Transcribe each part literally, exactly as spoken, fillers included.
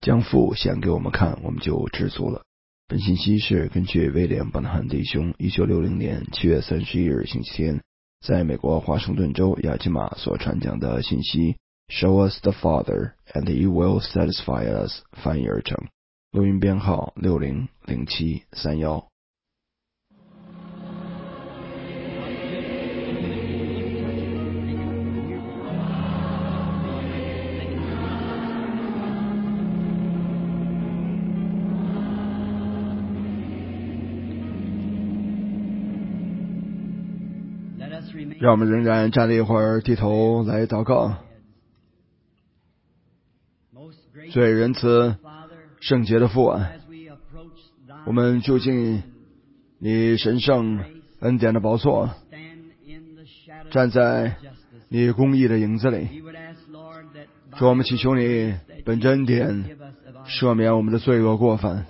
将父显给我们看，我们就知足了。本信息是根据威廉·邦纳汉弟兄一九六零年七月三十一日星期天在美国华盛顿州亚基马所传讲的信息 Show us the Father and He will satisfy us 翻译而成，录音编号六零零七三一。让我们仍然站立一会儿，低头来祷告。最仁慈圣洁的父啊，我们就近你神圣恩典的宝座，站在你公义的影子里。主，我们祈求你本着恩典赦免我们的罪恶过犯，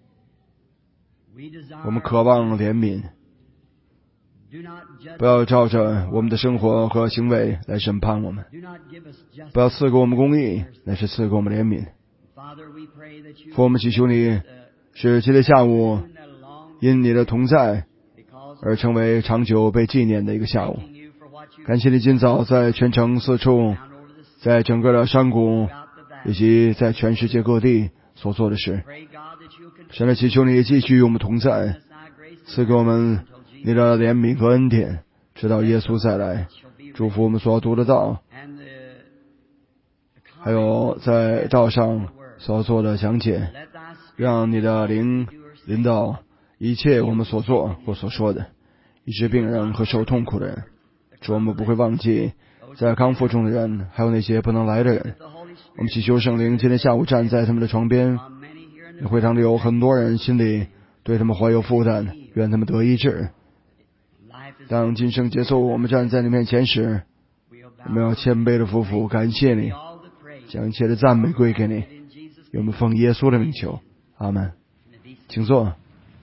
我们渴望怜悯，不要照着我们的生活和行为来审判我们，不要赐给我们公义，乃是赐给我们怜悯。父，我们祈求你使今天下午因你的同在而成为长久被纪念的一个下午。感谢你今早在全城四处，在整个的山谷以及在全世界各地所做的事。神来祈求你继续与我们同在，赐给我们你的怜悯和恩典，直到耶稣再来。祝福我们所读的道，还有在道上所做的讲解，让你的灵临到一切我们所做或所说的，医治病人和受痛苦的人。主，我们不会忘记在康复中的人，还有那些不能来的人。我们祈求圣灵今天下午站在他们的床边，会堂里有很多人心里对他们怀有负担，愿他们得医治。当今生结束，我们站在你面前时，我们要谦卑的匍匐感谢你，将一切的赞美归给你，愿我们奉耶稣的名求，阿们。请坐。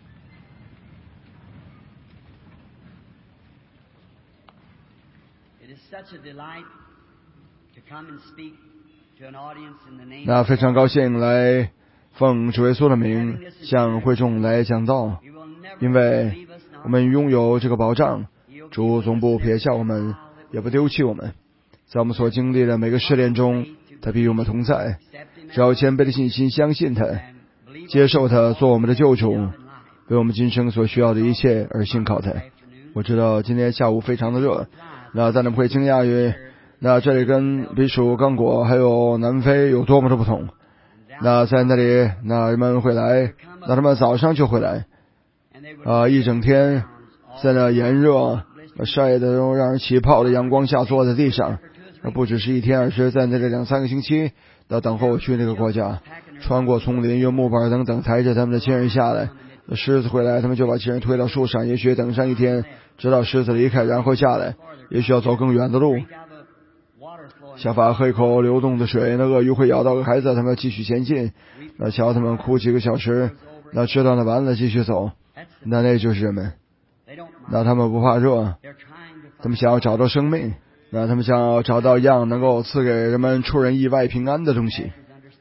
那非常高兴来奉主耶稣的名向会众来讲道，因为我们拥有这个保障，主总不撇下我们，也不丢弃我们。在我们所经历的每个试炼中，他必与我们同在。只要谦卑的信心相信他，接受他做我们的救主，为我们今生所需要的一切而信靠他。我知道今天下午非常的热，那但你们会惊讶于那这里跟比属刚果还有南非有多么的不同。那在那里，那人们会来，那他们早上就会来啊、呃，一整天在那炎热晒的让人起泡的阳光下坐在地上，那不只是一天，而是在那里两三个星期，那等候去那个国家，穿过丛林，用木板等等抬着他们的亲人下来。那狮子回来，他们就把亲人推到树上，也许等上一天，直到狮子离开，然后下来，也许要走更远的路。想法喝一口流动的水，那鳄鱼会咬到个孩子，他们要继续前进。那瞧他们哭几个小时，那知道那完了继续走。那那就是人们，那他们不怕热，他们想要找到生命，那他们想要找到一样能够赐给人们出人意外平安的东西。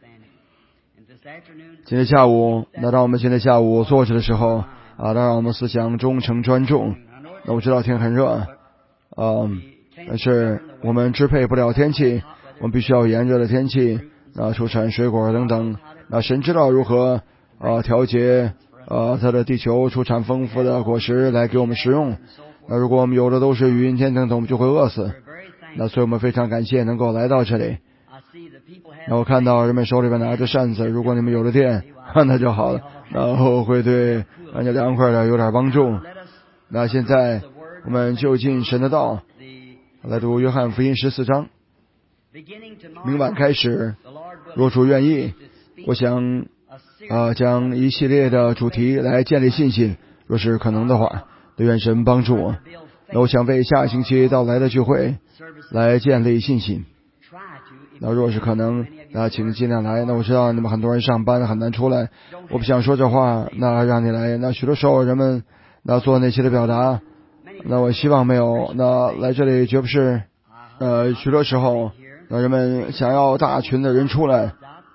今天下午，那当我们今天下午坐着的时候啊，那让我们思想忠诚专注。那我知道天很热，嗯，但是我们支配不了天气，我们必须要炎热的天气，那出产水果等等。那神知道如何啊调节呃它的地球，出产丰富的果实来给我们食用。那如果我们有的都是雨阴天等等，我们就会饿死。那所以我们非常感谢能够来到这里。那我看到人们手里边拿着扇子，如果你们有了电那就好了，然后会对让你凉快的有点帮助。那现在我们就近神的道，来读约翰福音十四章。明晚开始，若主愿意，我想啊将一系列的主题来建立信心，若是可能的话，愿神帮助我。那我想为下星期到来的聚会来建立信心。那若是可能，那请尽量来。那我知道你们很多人上班很难出来，我不想说这话，那让你来。那许多时候人们那做那些的表达，那我希望没有。那来这里绝不是呃许多时候那人们想要大群的人出来，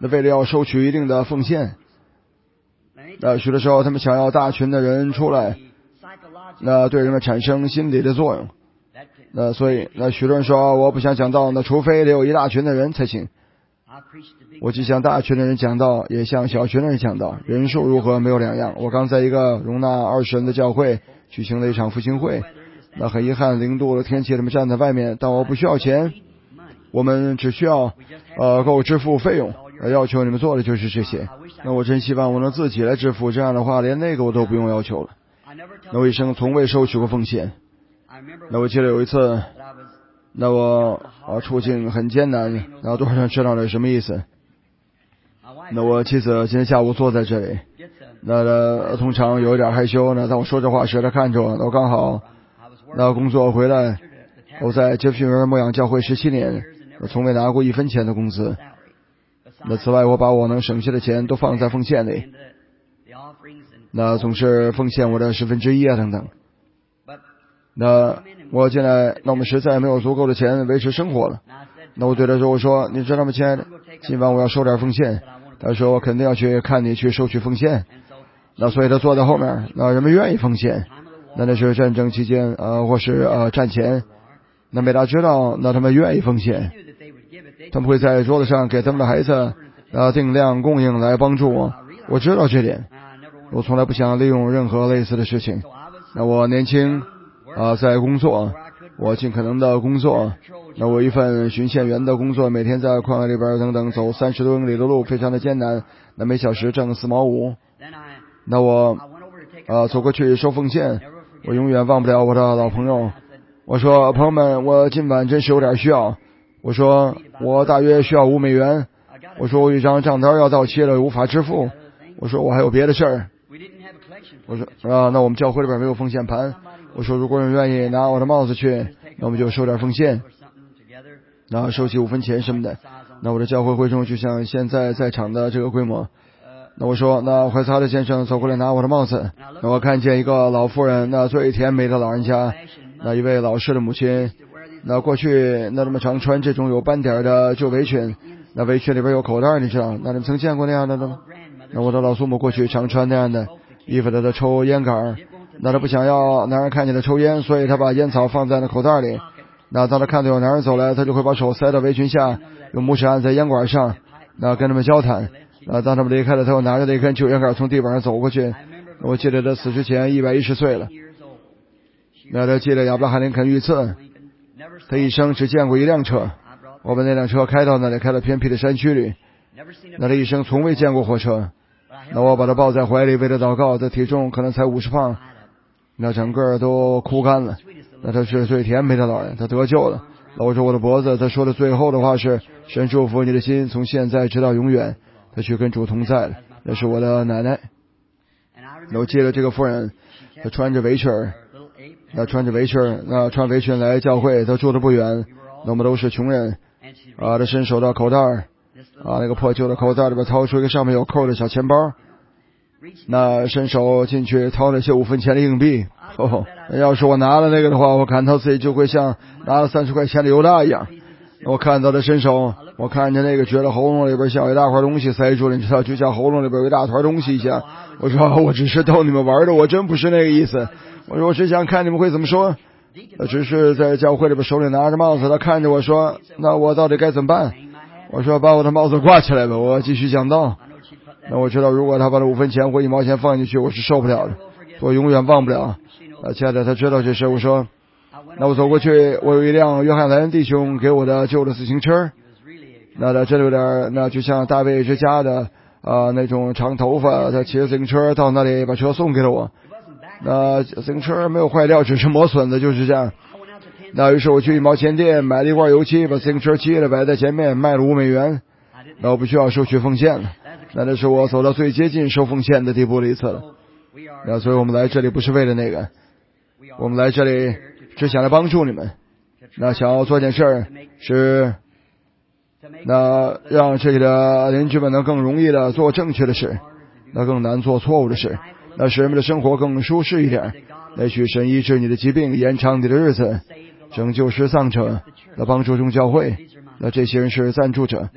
那为了要收取一定的奉献，那许多时候他们想要大群的人出来，那对人们产生心理的作用。那所以那许多人说我不想讲道，那除非得有一大群的人才行。我既向大群的人讲道，也向小群的人讲道，人数如何没有两样。我刚在一个容纳二十人的教会举行了一场复兴会，那很遗憾零度的天气他们站在外面，但我不需要钱，我们只需要呃够支付费用，要求你们做的就是这些。那我真希望我能自己来支付，这样的话连那个我都不用要求了。那我一生从未收取过奉献。那我记得有一次，那我啊处境很艰难，然后多少人知道了什么意思。那我妻子今天下午坐在这里，那呃通常有一点害羞呢，当我说这话时她看着我，我刚好那工作回来，我在杰弗逊牧养教会十七年，我从未拿过一分钱的工资。那此外我把我能省下的钱都放在奉献里，那总是奉献我的十分之一啊等等。那我现在那我们实在没有足够的钱维持生活了。那我对他说，我说你知道吗亲爱的，今晚我要收点奉献。他说我肯定要去看你去收取奉献。那所以他坐在后面，那人们愿意奉献，那那是战争期间呃或是呃战前，那美达知道那他们愿意奉献，他们会在桌子上给他们的孩子呃定量供应来帮助我。我知道这点，我从来不想利用任何类似的事情。那我年轻啊、呃、在工作，我尽可能的工作。那我一份巡线员的工作，每天在旷野里边等等走三十多英里的路，非常的艰难。那每小时挣四毛五。那我呃走过去收奉献，我永远忘不了我的老朋友。我说朋友们，我今晚真是有点需要。我说我大约需要五美元。我说我有一张账单要到期了，无法支付。我说我还有别的事儿。我说啊，那我们教会里边没有奉献盘。我说如果有人愿意拿我的帽子去，那我们就收点奉献。然后收起五分钱什么的。那我的教会会众就像现在在场的这个规模。那我说，那怀斯哈特先生走过来拿我的帽子。那我看见一个老妇人，那最甜美的老人家，那一位老式的母亲。那过去那他们常穿这种有斑点的旧围裙，那围裙里边有口袋，你知道？那你们曾见过那样的吗？那我的老祖母过去常穿那样的衣服，她的抽烟杆，那她不想要男人看见她抽烟，所以她把烟草放在那口袋里。那当他看到有男人走来，他就会把手塞到围裙下，用木尺按在烟管上，那跟他们交谈。那当他们离开了，他又拿着那根旧烟杆从地板上走过去。我记得他死之前一百一十岁了。那他记得亚伯拉罕林肯遇刺，他一生只见过一辆车，我把那辆车开到那里，开到偏僻的山区里。那他一生从未见过火车。那我把他抱在怀里，为他祷告，他体重可能才五十磅，那整个都枯干了。那他是最甜美的老人，他得救了。搂着我的脖子，他说的最后的话是：神祝福你的心，从现在直到永远。他去跟主同在了。那是我的奶奶。那我记得这个妇人，她穿着围裙，那穿着围裙，那穿围裙来教会，她住的不远。那我们都是穷人啊，她伸手到口袋啊，那个破旧的口袋里边掏出一个上面有扣的小钱包。那伸手进去掏那些五分钱的硬币。哦，要是我拿了那个的话，我感到自己就会像拿了三十块钱的犹大一样。我看到他伸手，我看见那个觉得喉咙里边像有一大块东西塞住了，你知道，就像喉咙里边有一大团东西一样。我说我只是逗你们玩的，我真不是那个意思。我说我只想看你们会怎么说。他只是在教会里边手里拿着帽子，他看着我说，那我到底该怎么办？我说把我的帽子挂起来吧，我继续讲道。那我知道如果他把这五分钱或一毛钱放进去，我是受不了的，我永远忘不了。啊，亲爱的，他知道这事。我说那我走过去，我有一辆约翰兰弟兄给我的旧的自行车，那他这里有点那就像大卫之家的啊、呃、那种长头发，他骑着自行车到那里把车送给了我。那自行车没有坏掉，只是磨损的，就是这样。那于是我去一毛钱店买了一罐油漆，把自行车漆了，摆在前面卖了五美元。那我不需要收取奉献了。那这是我走到最接近收奉献的地步的一次了。那所以我们来这里不是为了那个，我们来这里只想来帮助你们。那想要做件事儿，是那让这里的邻居们能更容易的做正确的事，那更难做错误的事，那使人们的生活更舒适一点。那许神医治你的疾病，延长你的日子，拯救失丧者，那帮助众教会。那这些人是赞助者，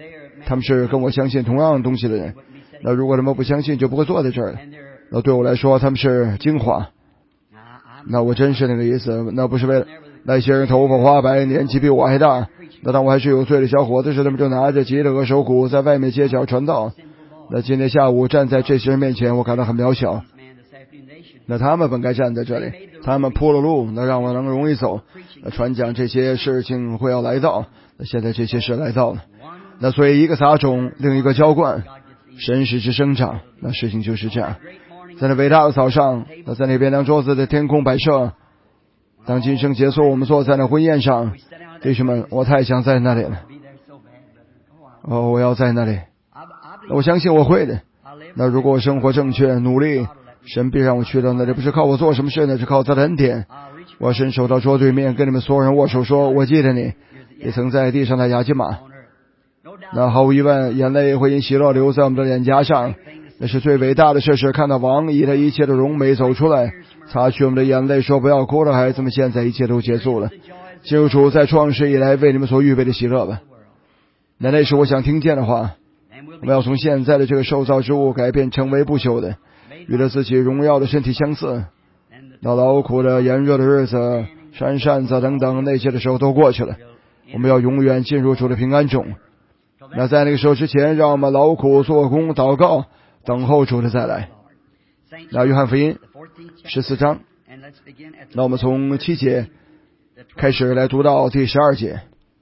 他们是跟我相信同样的东西的人。那如果他们不相信，就不会坐在这儿了。那对我来说，他们是精华。那我真是那个意思，那不是为了那些人头发花白，年纪比我还大。那当我还是有罪的小伙子时，他们就拿着吉他和手鼓在外面街角传道。那今天下午站在这些人面前，我感到很渺小。那他们本该站在这里，他们铺了路，那让我能容易走。那传讲这些事情会要来到，那现在这些事来到了。那所以一个撒种，另一个浇灌，神使之生长。那事情就是这样。在那伟大的早上，那在那边当桌子的天空摆设，当今生结束，我们坐在那婚宴上，弟兄们，我太想在那里了。哦，我要在那里。我相信我会的。那如果我生活正确，努力，神必让我去到那里，不是靠我做什么事呢，是靠他的恩典。我伸手到桌对面，跟你们所有人握手说，我记得你，也曾在地上的雅基玛。那毫无疑问，眼泪会因喜乐流在我们的脸颊上。那是最伟大的事，是看到王以他一切的荣美走出来，擦去我们的眼泪，说不要哭了，孩子们，现在一切都结束了，进入主在创世以来为你们所预备的喜乐吧。那那是我想听见的话。我们要从现在的这个受造之物改变成为不朽的，与了自己荣耀的身体相似。那劳苦的炎热的日子，山扇子等等那些的时候都过去了，我们要永远进入主的平安中。那在那个时候之前，让我们劳苦做工祷告，等候主的再来。那约翰福音十四章，那我们从七节开始来读到第十二节。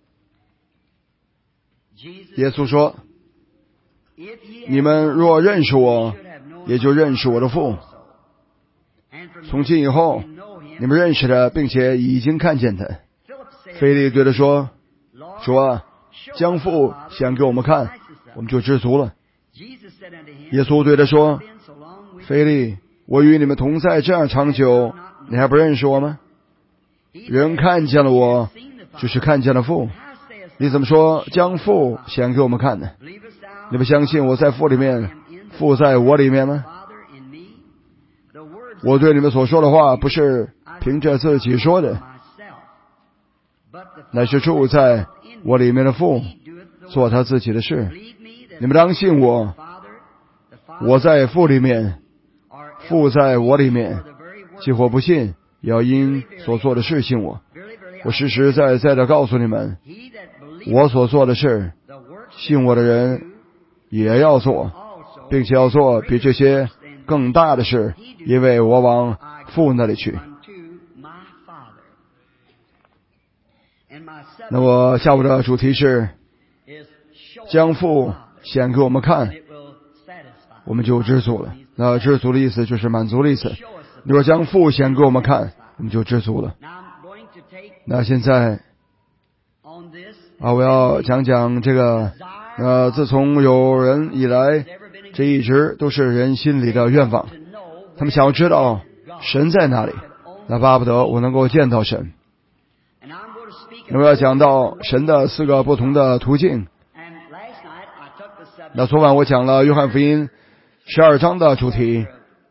耶稣说，你们若认识我，也就认识我的父。从今以后，你们认识他，并且已经看见他。腓利对他说，主啊，将父显给我们看，我们就知足了。耶稣对他说，腓利，我与你们同在这样长久，你还不认识我吗？人看见了我，就是看见了父。你怎么说将父显给我们看呢？你们相信我在父里面，父在我里面吗？我对你们所说的话，不是凭着自己说的，乃是住在我里面的父做他自己的事。你们当信我，我在父里面，父在我里面。即或不信，也要因所做的事信我。我实实在在的告诉你们，我所做的事，信我的人也要做，并且要做比这些更大的事，因为我往父那里去。那么下午的主题是将父显给我们看，我们就知足了。那知足的意思就是满足的意思。你若将父显给我们看，我们就知足了。那现在啊，我要讲讲这个呃，自从有人以来，这一直都是人心里的愿望。他们想要知道神在哪里，那巴不得我能够见到神。那么要讲到神的四个不同的途径。那昨晚我讲了约翰福音十二章的主题，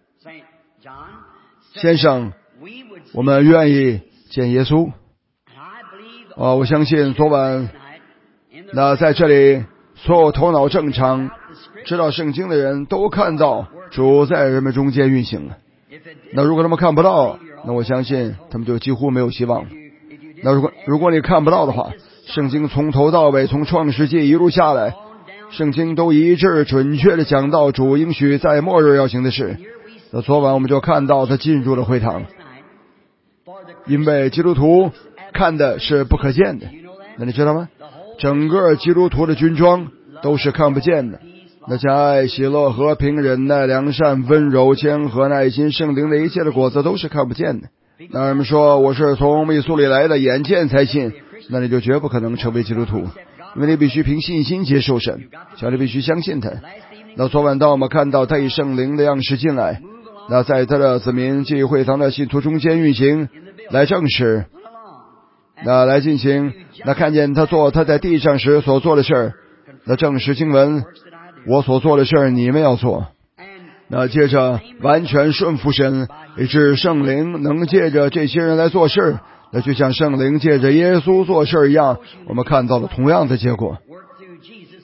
先生，我们愿意见耶稣。啊，我相信昨晚那在这里所有头脑正常知道圣经的人都看到主在人们中间运行了。那如果他们看不到，那我相信他们就几乎没有希望。那如果如果你看不到的话，圣经从头到尾，从创世纪一路下来，圣经都一致准确的讲到主应许在末日要行的事。那昨晚我们就看到他进入了会堂，因为基督徒看的是不可见的，那你知道吗？整个基督徒的军装都是看不见的。那像爱、喜乐、和平、忍耐、良善、温柔、谦和、耐心、圣灵的一切的果子都是看不见的。那人们说我是从密苏里来的，眼见才信，那你就绝不可能成为基督徒，因为你必须凭信心接受神，小你必须相信他。那昨晚当我们看到他以圣灵的样式进来，那在他的子民及会堂的信徒中间运行，来证实，那来进行，那看见他做他在地上时所做的事儿，那证实经文，我所做的事儿你们要做。那接着完全顺服神，以致圣灵能借着这些人来做事，那就像圣灵借着耶稣做事一样，我们看到了同样的结果。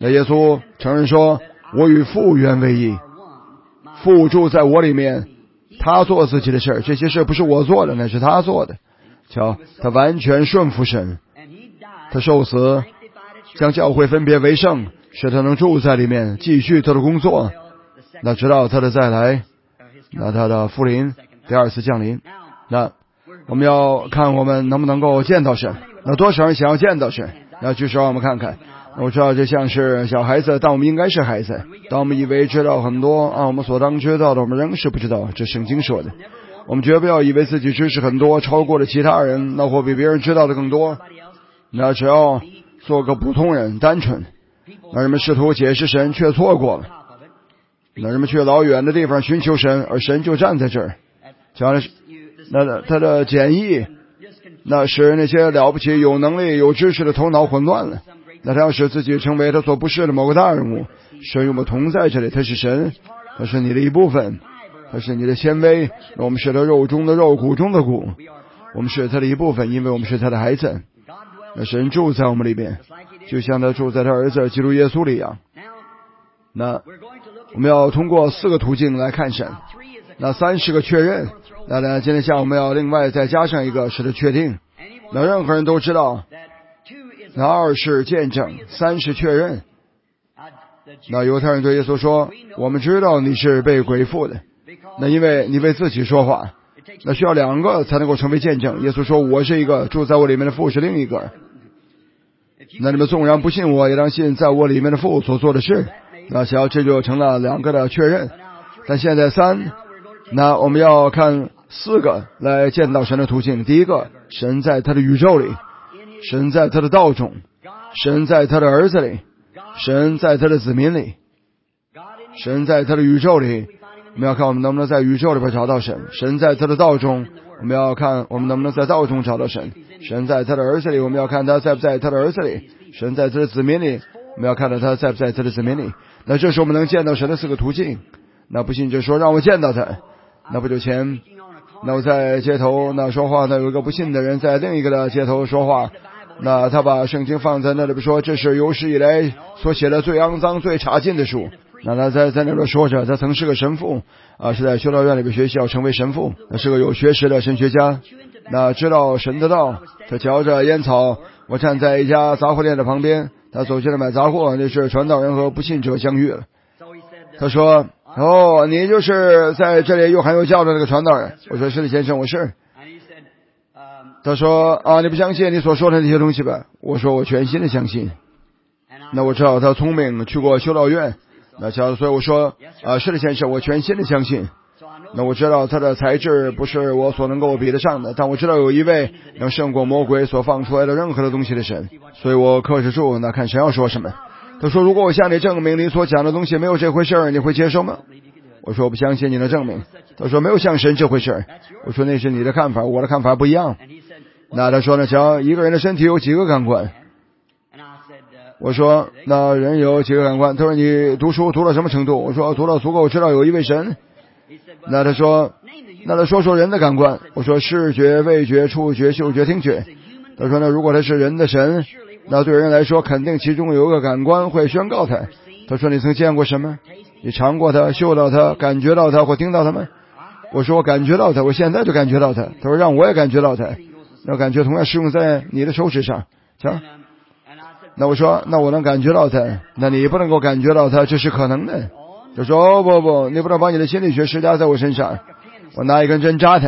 那耶稣承认说，我与父原为一，父住在我里面，他做自己的事儿，这些事不是我做的，那是他做的。瞧，他完全顺服神，他受死，将教会分别为圣，使他能住在里面，继续他的工作。那直到他的再来，那他的复临，第二次降临。那我们要看我们能不能够见到神。那多少人想要见到神？那举手让我们看看。我知道这像是小孩子，但我们应该是孩子。当我们以为知道很多啊，我们所当知道的，我们仍是不知道。这圣经说的。我们绝不要以为自己知识很多，超过了其他人，那或比别人知道的更多。那只要做个普通人，单纯。那人们试图解释神，却错过了。那人们去老远的地方寻求神，而神就站在这儿。讲的是那他的简易，那使那些了不起、有能力、有知识的头脑混乱了。那他要使自己成为他所不是的某个大人物。神与我们同在这里，他是神，他是你的一部分，他是你的纤维。我们是他肉中的肉，骨中的骨，我们是他的一部分，因为我们是他的孩子。那神住在我们里边，就像他住在他儿子基督耶稣里一样。那我们要通过四个途径来看神。那三是个确认。那呢，今天下午我们要另外再加上一个是的确定。那任何人都知道，那二是见证，三是确认。那犹太人对耶稣说，我们知道你是被鬼附的，那因为你为自己说话，那需要两个才能够成为见证。耶稣说，我是一个，住在我里面的父是另一个。那你们纵然不信我，也当信在我里面的父所做的事。那想要这就成了两个的确认。但现在三，那我们要看四个来见到神的途径。第一个，神在他的宇宙里，神在他的道中，神在他的儿子里，神在他的子民里，神在他的宇宙里。我们要看我们能不能在宇宙里边找到神。神在他的道中，我们要看我们能不能在道中找到神。神在他的儿子里，我们要看他在不在他的儿子里。神在他的子民里，我们要看到他在不在他的子民里。那这是我们能见到神的四个途径。那不信就说让我见到他。那不久前，那我在街头那说话，那有一个不信的人在另一个的街头说话。那他把圣经放在那里边说，这是有史以来所写的最肮脏、最差劲的书。那他在在那边说着，他曾是个神父啊，是在修道院里边学习要成为神父。那是个有学识的神学家，那知道神的道。他嚼着烟草，我站在一家杂货店的旁边，他走进来买杂货，那是传道人和不信者相遇了。他说，哦，你就是在这里又喊又叫的那个传道人。我说，是的先生，我是。他说，啊，你不相信你所说的那些东西吧？我说，我全心的相信。那我知道他聪明，去过修道院。那所以我说，啊，是的先生，我全心的相信。那我知道他的才智不是我所能够比得上的，但我知道有一位能胜过魔鬼所放出来的任何的东西的神，所以我克制住，那看神要说什么。他说，如果我向你证明你所讲的东西没有这回事儿，你会接受吗？我说，我不相信你的证明。他说，没有像神这回事儿。我说，那是你的看法，我的看法不一样。那他说呢，瞧，一个人的身体有几个感官？我说，那人有几个感官？他说，你读书读到什么程度？我说，读到足够知道有一位神。那他说，那他说说人的感官。我说，视觉、味觉、触觉、嗅觉、听觉。他说，那如果他是人的神，那对人来说肯定其中有一个感官会宣告他。他说，你曾见过什么？你尝过它、嗅到它、感觉到它或听到它吗？我说，我感觉到它，我现在就感觉到它。他说，让我也感觉到它。那感觉同样适用在你的手指上。瞧，那我说，那我能感觉到它，那你不能够感觉到它，这是可能的。他说，哦不不，你不能把你的心理学施加在我身上，我拿一根针扎他。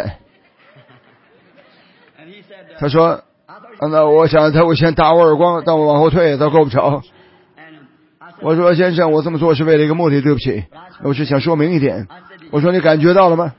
他说，那我想他会先打我耳光，但我往后退，他够不着。我说，先生，我这么做是为了一个目的，对不起，我是想说明一点。我说，你感觉到了吗？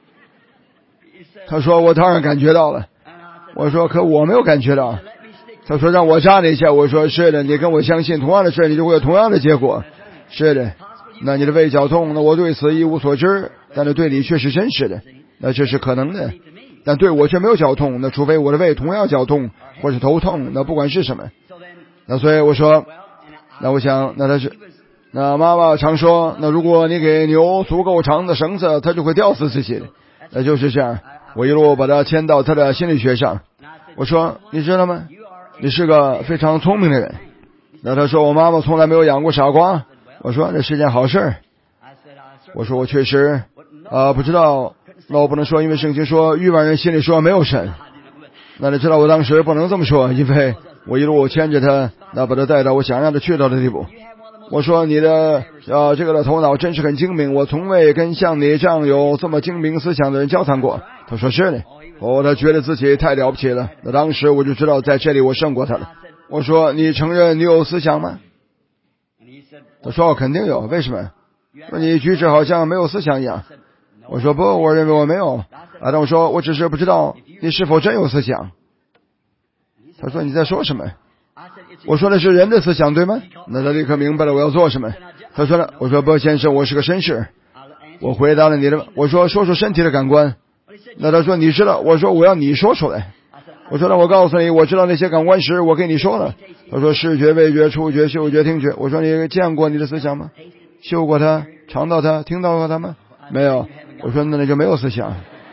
他说，我当然感觉到了。我说，可我没有感觉到。他说，让我扎你一下。我说，是的，你跟我相信同样的事，你就会有同样的结果。是的，那你的胃绞痛，那我对此一无所知，但是对你却是真实的，那这是可能的。但对我却没有绞痛，那除非我的胃同样绞痛或是头痛，那不管是什么。那所以我说，那我想，那他是，那妈妈常说，那如果你给牛足够长的绳子，它就会吊死自己的。那就是这样。我一路把它牵到他的心理学上。我说，你知道吗？你是个非常聪明的人。 那他说我妈妈从来没有养过傻瓜。我说这是件好事。我说我确实啊、呃、不知道，那我不能说，因为圣经说愚顽人心里说没有神。那你知道我当时不能这么说，因为我一路牵着他，那把他带到我想让他去到的地步。我说你的呃这个的头脑真是很精明，我从未跟像你这样有这么精明思想的人交谈过。他说是的。哦，他觉得自己太了不起了。那当时我就知道在这里我胜过他了。我说你承认你有思想吗？他说我肯定有。为什么？说你举止好像没有思想一样。我说不，我认为我没有。啊，但我说我只是不知道你是否真有思想。他说你在说什么？我说的是人的思想对吗？那他立刻明白了我要做什么。他说了，我说不，先生，我是个绅士。我回答了你的。我说说说身体的感官。那他说你知道。我说我要你说出来。我说那我告诉你，我知道那些感官时我给你说了。他说视觉、味觉、触觉、嗅觉、听觉。我说你见过你的思想吗？嗅过它，尝到它，听到过它吗？没有。我说那你就没有思想。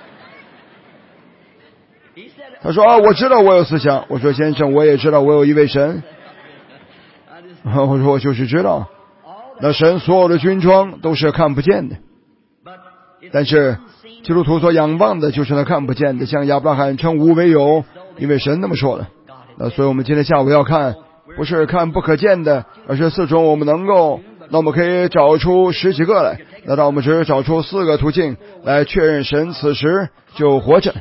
他说啊，我知道我有思想。我说先生，我也知道我有一位神。我说我就是知道，那神所有的军装都是看不见的，但是基督徒所仰望的就是那看不见的，像亚伯拉罕称无为有，因为神那么说了。那所以我们今天下午要看，不是看不可见的，而是四种我们能够，那我们可以找出十几个来，那让我们只找出四个途径来确认神此时就活着。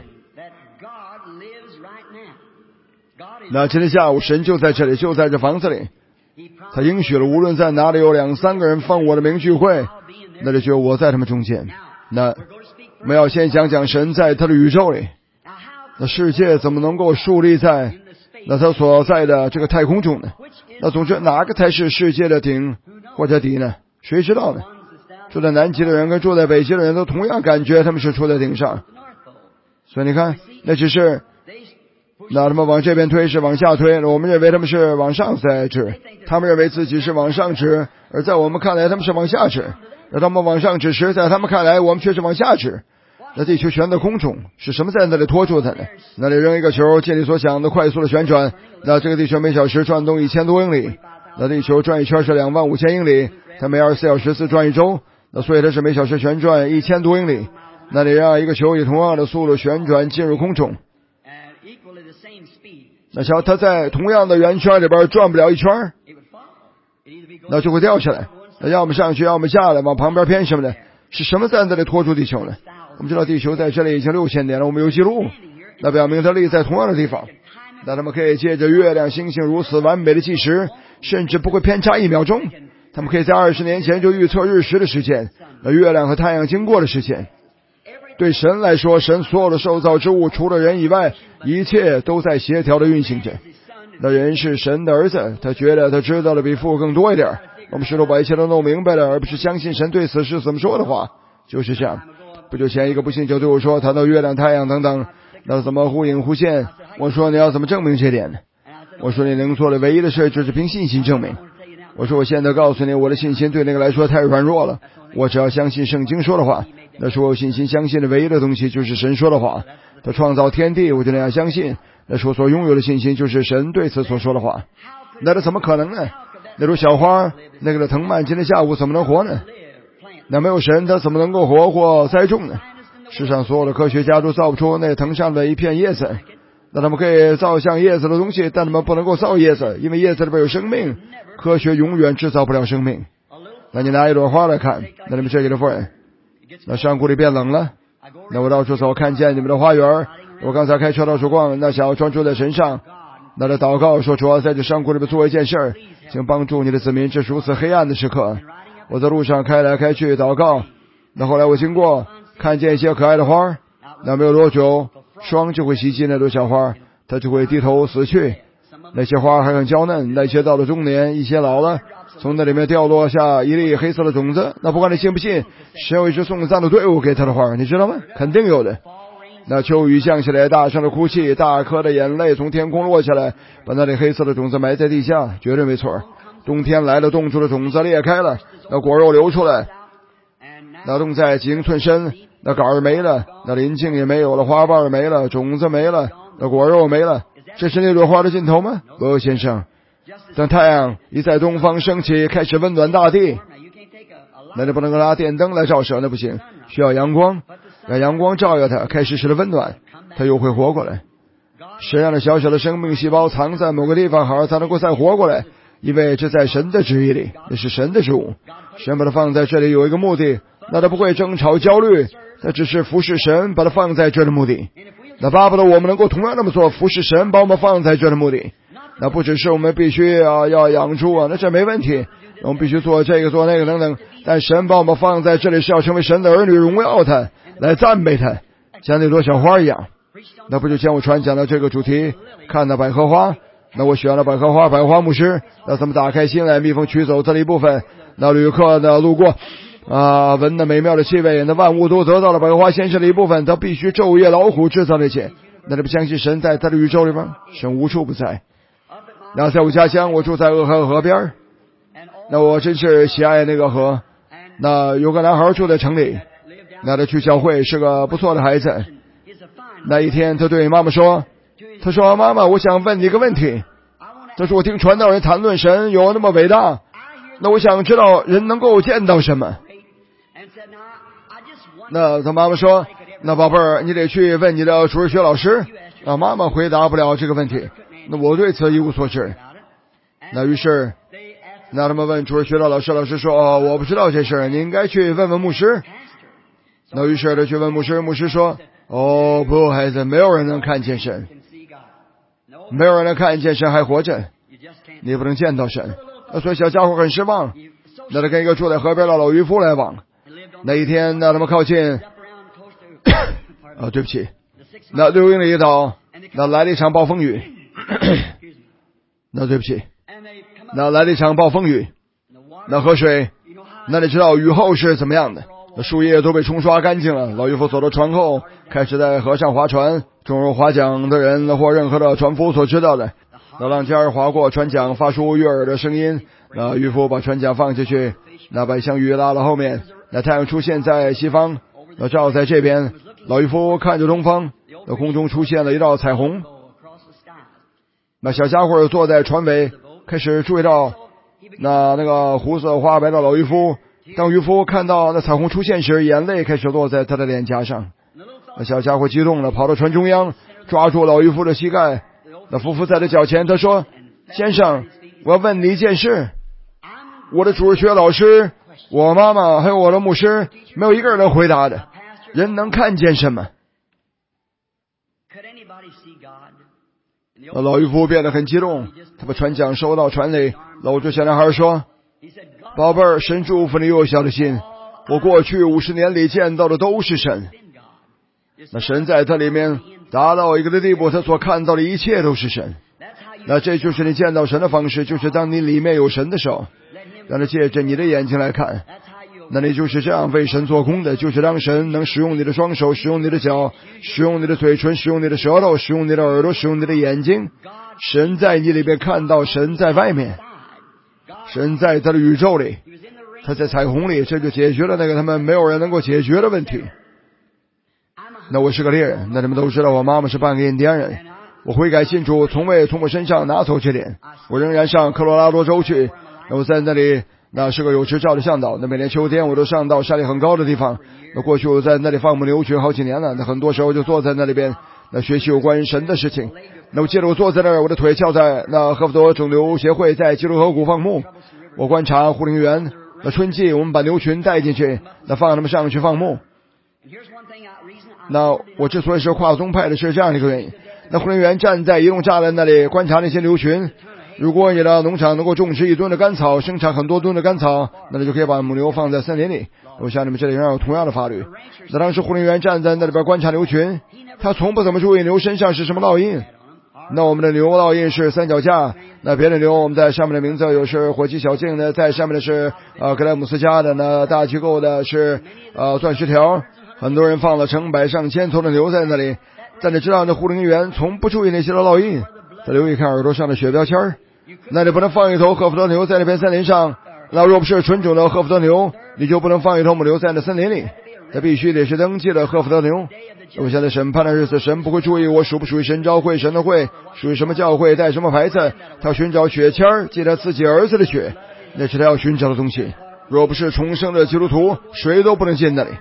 那今天下午神就在这里，就在这房子里，他应许了无论在哪里有两三个人奉我的名聚会，那就只有我在他们中间。那我们要先讲讲神在他的宇宙里，那世界怎么能够树立在那他所在的这个太空中呢？那总之哪个才是世界的顶或者底呢？谁知道呢？住在南极的人跟住在北极的人都同样感觉他们是处在顶上。所以你看，那只是那他们往这边推是往下推，我们认为他们是往上在指，他们认为自己是往上指，而在我们看来他们是往下指。那他们往上指时，在他们看来我们却是往下指。那地球悬在空中，是什么在那里拖住它呢？那里扔一个球，尽你所想的快速的旋转，那这个地球每小时转动一千多英里，那地球转一圈是两万五千英里，它每二十四小时自转一周，那所以它是每小时旋转一千多英里。那你让一个球以同样的速度旋转进入空中，那瞧它在同样的圆圈里边转不了一圈，那就会掉下来。那要么上去，要么下来，往旁边偏什么的，是什么在那里拖住地球呢？我们知道地球在这里已经六千年了，我们有记录，那表明它立在同样的地方。那他们可以借着月亮、星星如此完美的计时，甚至不会偏差一秒钟。他们可以在二十年前就预测日食的时间，那月亮和太阳经过的时间。对神来说，神所有的受造之物除了人以外，一切都在协调的运行着。那人是神的儿子，他觉得他知道的比父更多一点。我们试图把一切都弄明白了，而不是相信神对此事怎么说的话。就是这样。不久前一个不信就对我说，谈到月亮、太阳等等，那怎么忽隐忽现？我说你要怎么证明这点呢？我说你能做的唯一的事就是凭信心证明。我说我现在告诉你，我的信心对那个来说太软弱了，我只要相信圣经说的话。那是我有信心相信的唯一的东西，就是神说的话。他创造天地，我就那样相信。那是我所拥有的信心，就是神对此所说的话。那这怎么可能呢？那种小花，那个的藤蔓今天下午怎么能活呢？那没有神，它怎么能够活或栽种呢？世上所有的科学家都造不出那藤上的一片叶子。那他们可以造像叶子的东西，但他们不能够造叶子，因为叶子里边有生命。科学永远制造不了生命。那你拿一朵花来看，那你们这里的夫人，那山谷里变冷了，那我到处走，看见你们的花园。我刚才开车到处逛，那想要专注在神上，那他祷告说，主要在这山谷里边做一件事儿，请帮助你的子民，这如此黑暗的时刻。我在路上开来开去祷告，那后来我经过看见一些可爱的花，那没有多久霜就会袭击那朵小花，它就会低头死去。那些花还很娇嫩，那些到了中年，一些老了，从那里面掉落下一粒黑色的种子。那不管你信不信，神有一支送葬的队伍给他的花，你知道吗？肯定有的。那秋雨降下来，大声的哭泣，大颗的眼泪从天空落下来，把那粒黑色的种子埋在地下，绝对没错。冬天来了，冻住的种子裂开了，那果肉流出来，那种在几英寸深，那杆儿没了，那鳞茎也没有了，花瓣没了，种子没了，那果肉没了。这是那朵花的尽头吗？不，先生， 等太阳一在东方升起，开始温暖大地，那就不能够拿电灯来照射，那不行，需要阳光，让阳光照耀它，开始使它温暖，它又会活过来。神让的小小的生命细胞藏在某个地方，好才能够再活过来，因为这在神的旨意里，那是神的事物，神把它放在这里有一个目的，那它不会争吵焦虑，那只是服侍神把它放在这的目的。那巴不得我们能够同样那么做，服侍神把我们放在这的目的。那不只是我们必须啊要养猪啊，那这没问题，我们必须做这个做那个等等，但神把我们放在这里是要成为神的儿女，荣耀他，来赞美他，像那朵小花一样。那不就像我传讲的这个主题，看到百合花，那我选了百合花，百合花牧师，那咱们打开心来，蜜蜂取走这里一部分，那旅客呢路过啊，闻那美妙的气味，那万物都得到了百合花先生的一部分，他必须昼夜劳苦制造这些。那你不相信神在他的宇宙里吗？神无处不在。然后在我家乡，我住在鄂河河边，那我真是喜爱那个河。那有个男孩住在城里，那他去教会，是个不错的孩子。那一天他对妈妈说，他说妈妈，我想问你一个问题。他说我听传道人谈论神有那么伟大，那我想知道人能够见到什么。那他妈妈说，那宝贝儿，你得去问你的主日学老师。啊，妈妈回答不了这个问题，那我对此一无所知。那于是那他们问主日学的老师，老师说哦，我不知道这事儿，你应该去问问牧师。那于是他去问牧师，牧师说哦不，孩子，没有人能看见神，没有人能看见神还活着，你不能见到神。那所以小家伙很失望，那他跟一个住在河边的老渔夫来往。那一天那他们靠近啊，对不起，那六英里一岛，那来了一场暴风雨那对不起，那来了一场暴风雨，那河水，那你知道雨后是怎么样的，那树叶都被冲刷干净了。老渔夫走到船后，开始在河上划船，正如划桨的人或任何的船夫所知道的，那浪尖划过船桨，发出悦耳的声音。那渔夫把船桨放下去，那把项鱼拉到后面，那太阳出现在西方，那照在这边。老渔夫看着东方，那空中出现了一道彩虹。那小家伙坐在船尾，开始注意到那那个胡子花白的老渔夫。当渔夫看到那彩虹出现时，眼泪开始落在他的脸颊上。那小家伙激动了，跑到船中央，抓住老渔夫的膝盖，那匍匐在他脚前。他说，先生，我要问你一件事，我的主日学老师，我妈妈还有我的牧师，没有一个人能回答的。人能看见什么？老渔夫变得很激动，他把船桨收到船里，搂着小男孩说，宝贝儿，神祝福你幼小的心，我过去五十年里见到的都是神。那神在这里面达到一个的地步，他所看到的一切都是神。那这就是你见到神的方式，就是当你里面有神的时候，让他借着你的眼睛来看，那你就是这样为神做工的，就是让神能使用你的双手，使用你的脚，使用你的嘴唇，使用你的舌头，使用你的耳朵，使用你的眼睛。神在你里面看到，神在外面，神在他的宇宙里，他在彩虹里，这就解决了那个他们没有人能够解决的问题。那我是个猎人，那你们都知道我妈妈是半个印第安人，我悔改信主，从未从我身上拿走这点。我仍然上科罗拉多州去，那我在那里那是个有执照的向导，那每年秋天我都上到山里很高的地方。那过去我在那里放牧牛群好几年了，那很多时候就坐在那里边，那学习有关于神的事情。那我记得我坐在那儿，我的腿翘在那赫弗多肿瘤协会在基督河谷放牧，我观察护林员。那春季我们把牛群带进去，那放他们上去放牧。那我之所以是跨宗派的是这样的一个原因，那护林员站在移动栅栏那里观察那些牛群。如果你的农场能够种植一吨的干草，生产很多吨的干草，那你就可以把母牛放在森林里。我想你们这里仍然有同样的法律。那当时护林员站在那里边观察牛群，他从不怎么注意牛身上是什么烙印。那我们的牛烙印是三脚架，那别的牛我们在上面的名字有是火鸡小径的，在上面的是呃格莱姆斯家的，那大机构的是呃钻石条。很多人放了成百上千头的牛在那里，但你知道那护林员从不注意那些的烙印，他留意看耳朵上的血标签。那你不能放一头赫弗多牛在那片森林上，那若不是纯种的赫弗多牛，你就不能放一头母牛在那森林里。 他必须得是登记的赫弗德牛。我想在审判的日子，神不会注意我属不属于神召会、神的会，属于什么教会，带什么牌子。他要寻找血签儿，记得自己儿子的血，那是他要寻找的东西。若不是重生的基督徒，谁都不能进那里。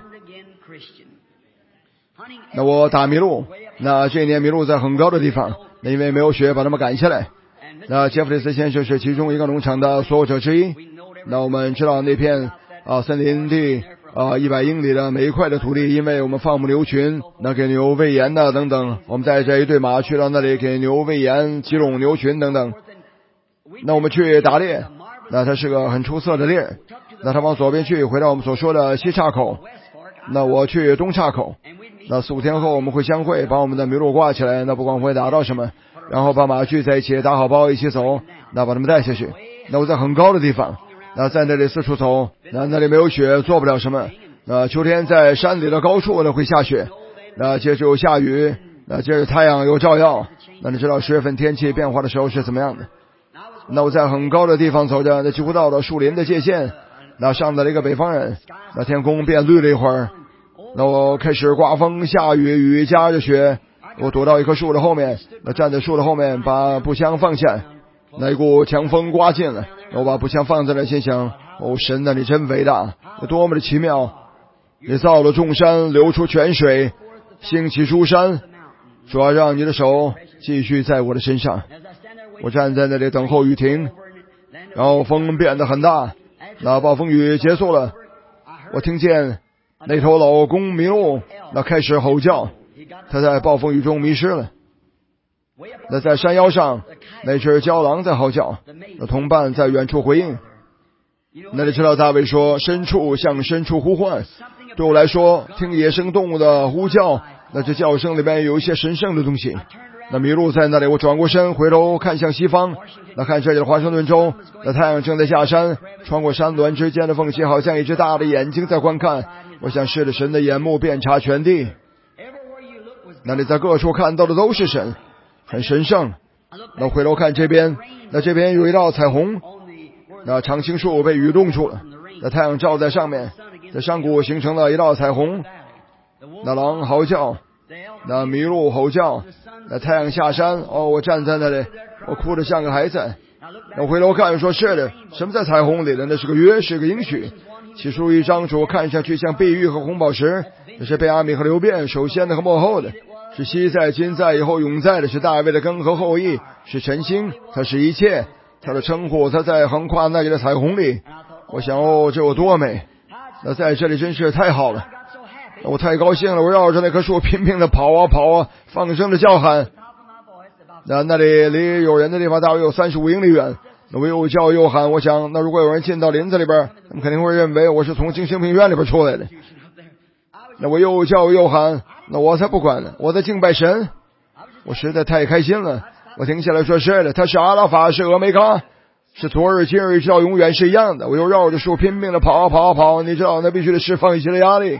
那我打麋鹿，那这一年麋鹿在很高的地方，那因为没有雪把他们赶下来。那杰弗里斯先生是其中一个农场的所有者之一。那我们知道那片啊森林地啊一百英里的每一块的土地，因为我们放牧牛群，那给牛喂盐的等等，我们带着一队马去到那里给牛喂盐、集拢牛群等等。那我们去打猎，那它是个很出色的猎。那他往左边去，回到我们所说的西岔口。那我去东岔口。那四五天后我们会相会，把我们的麋鹿挂起来，那不管会打到什么，然后把马聚在一起，打好包一起走，那把他们带下去。那我在很高的地方，那在那里四处走，那那里没有雪，做不了什么。那秋天在山里的高处呢会下雪，那接着又下雨，那接着太阳又照耀。那你知道十月份天气变化的时候是怎么样的？那我在很高的地方走着，那几乎到了树林的界限。那上来了一个北方人，那天空变绿了一会儿，那我开始刮风下雨，雨夹着雪。我躲到一棵树的后面，那站在树的后面，把步枪放下。那一股强风刮进了，我把步枪放在了，心想：哦，神啊，你真伟大，多么的奇妙！你造了众山，流出泉水，兴起诸山。主要让你的手继续在我的身上。我站在那里等候雨停，然后风变得很大。那暴风雨结束了，我听见那头老公麋鹿那开始吼叫，他在暴风雨中迷失了。那在山腰上，那只郊狼在嚎叫，那同伴在远处回应。那你知道大卫说，深处向深处呼唤。对我来说，听野生动物的呼叫，那这叫声里面有一些神圣的东西。那麋鹿在那里，我转过身回头看向西方，那看这里的华盛顿州，那太阳正在下山，穿过山峦之间的缝隙，好像一只大的眼睛在观看。我想是的，神的眼目遍察全地，那你在各处看到的都是神，很神圣。那回头看这边，那这边有一道彩虹，那常青树被雨冻住了，那太阳照在上面，在山谷形成了一道彩虹。那狼嚎叫，那麋鹿吼叫，那太阳下山，哦，我站在那里，我哭得像个孩子。我回头看说，是的，什么在彩虹里的？那是个约，是个应许。起初一张主看上去像碧玉和红宝石，那是贝阿米和流便，首先的和末后的，是昔在今在以后永在的，是大卫的根和后裔，是晨星，他是一切，他的称呼，他在横跨那里的彩虹里。我想，哦，这有多美！那在这里真是太好了，我太高兴了，我绕着那棵树拼命的跑啊跑啊，放声的叫喊。那那里离有人的地方大约有三十五英里远，那我又叫又喊。我想，那如果有人进到林子里边，他们肯定会认为我是从精神病院里边出来的。那我又叫又喊，那我才不管呢，我在敬拜神。我实在太开心了，我停下来说，是的，他是阿拉法，是俄梅嘎，是昨日今日直到永远是一样的。我又绕着树拼命的跑啊跑啊跑，你知道，那必须得释放一些的压力。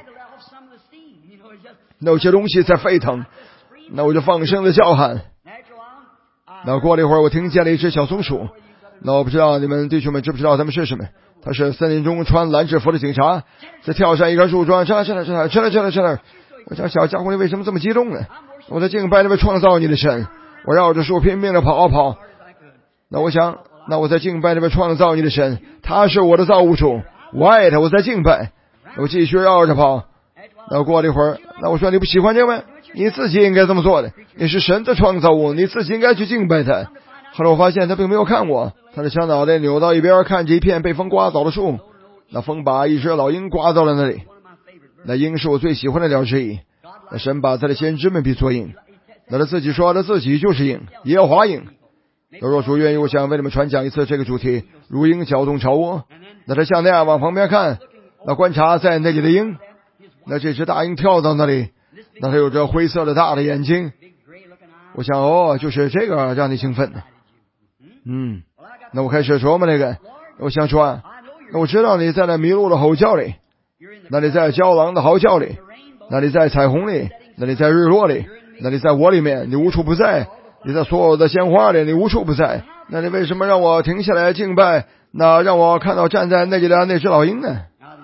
那有些东西在沸腾，那我就放声的叫喊。那过了一会儿，我听见了一只小松鼠。那我不知道你们弟兄们知不知道他们是什么？他是森林中穿蓝制服的警察，在跳上一棵树桩，吃了吃了吃了吃了吃了吃了。我想，小家伙，你为什么这么激动呢？我在敬拜那位创造你的神，我绕着树拼命的跑啊跑。那我想，那我在敬拜那位创造你的神，他是我的造物主，我爱他，我在敬拜。我继续绕着跑。那过了一会儿，那我说，你不喜欢这位？你自己应该这么做的，你是神的创造物，你自己应该去敬拜他。后来我发现他并没有看我，他的小脑袋扭到一边，看着一片被风刮倒的树。那风把一只老鹰刮到了那里，那鹰是我最喜欢的鸟之一。那神把他的先知们比作鹰，那他自己说他自己就是鹰，耶和华鹰。那若主愿意，我想为你们传讲一次这个主题，如鹰搅动巢窝。那他像那样往旁边看，那观察在那里的鹰。那这只大鹰跳到那里，那它有着灰色的大的眼睛。我想，哦，就是这个让你兴奋的。嗯，那我开始琢磨那个。我想说啊，那我知道你在那麋鹿的吼叫里，那你在郊狼的嚎叫里，那你在彩虹里，那你在日落里，那你在我里面，你无处不在。你在所有的鲜花里，你无处不在。那你为什么让我停下来敬拜？那让我看到站在那里的那只老鹰呢？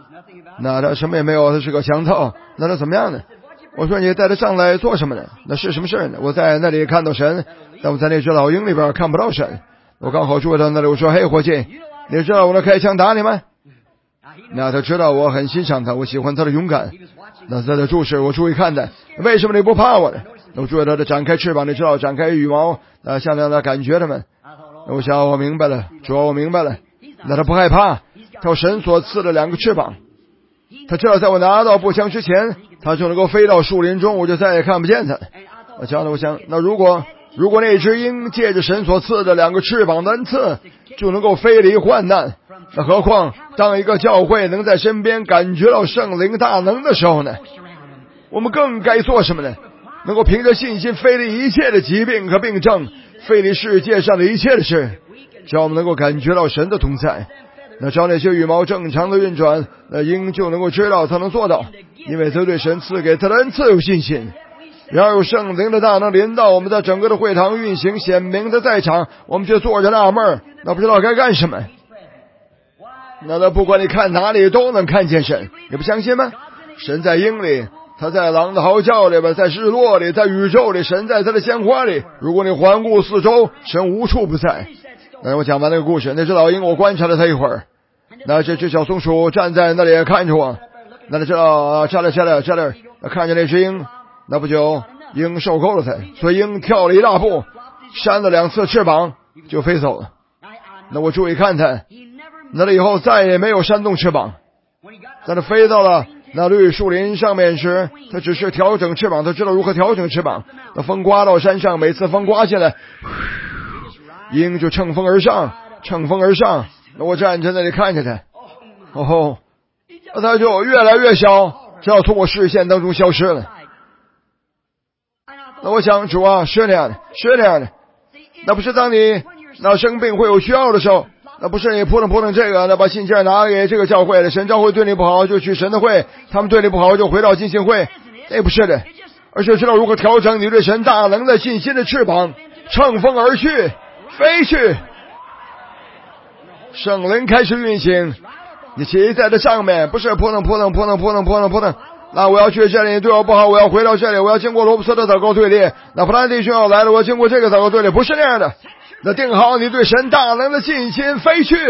那他什么也没有，他是个强盗，那他怎么样呢？我说你带他上来做什么呢？那是什么事呢？我在那里看到神，但我在那只老鹰里边看不到神。我刚好住在那里，我说嘿伙计，你知道我能开枪打你吗？那他知道我很欣赏他，我喜欢他的勇敢。那在这注视，我注意看他，为什么你不怕我呢？我注意他的展开翅膀，你知道展开羽毛，那像那样的感觉他们。我想我明白了，主要我明白了。那他不害怕，他有神所赐的两个翅膀，他知道在我拿到步枪之前，他就能够飞到树林中，我就再也看不见他。我想了，我想，那如果如果那只鹰借着神所赐的两个翅膀的恩赐，就能够飞离患难，那何况当一个教会能在身边感觉到圣灵大能的时候呢？我们更该做什么呢？能够凭着信心飞离一切的疾病和病症，飞离世界上的一切的事，只要我们能够感觉到神的同在，那只要那些羽毛正常的运转，那鹰就能够知道他能做到，因为他对神赐给他的恩赐有信心。然而有圣灵的大能临到我们在整个的会堂运行，显明的在场，我们却坐着纳闷，那不知道该干什么。那他不管你看哪里都能看见神，你不相信吗？神在鹰里，他在狼的嚎叫里边，在日落里，在宇宙里，神在他的鲜花里。如果你环顾四周，神无处不在。那我讲完那个故事，那只老鹰我观察了他一会儿，那这只小松鼠站在那里看着我，那知道站了站了站了，看着那只鹰，那不久鹰受够了他，所以鹰跳了一大步，扇了两次翅膀就飞走了。那我注意看他，那了以后再也没有扇动翅膀，在他飞到了那绿树林上面时，他只是调整翅膀，他知道如何调整翅膀。那风刮到山上，每次风刮下来，鹰就乘风而上，乘风而上。那我站在那里看着他，哦吼，那他就越来越小，直到从我视线当中消失了。那我想，主啊，是那样的，是那样的。那不是当你那生病会有需要的时候，那不是你扑腾扑腾这个，那把信件拿给这个教会的，神教会对你不好就去神的会，他们对你不好就回到浸信会，那不是的，而是知道如何调整你对神大能的信心的翅膀，乘风而去，飞去。圣灵开始运行，你骑在这上面，不是扑腾扑腾扑腾扑腾扑腾扑腾。那我要去这里，对我不好，我要回到这里，我要经过罗布斯的祷告队列。那普兰弟兄要来了，我要经过这个祷告队列，不是那样的。那定好你对神大能的信心，飞去。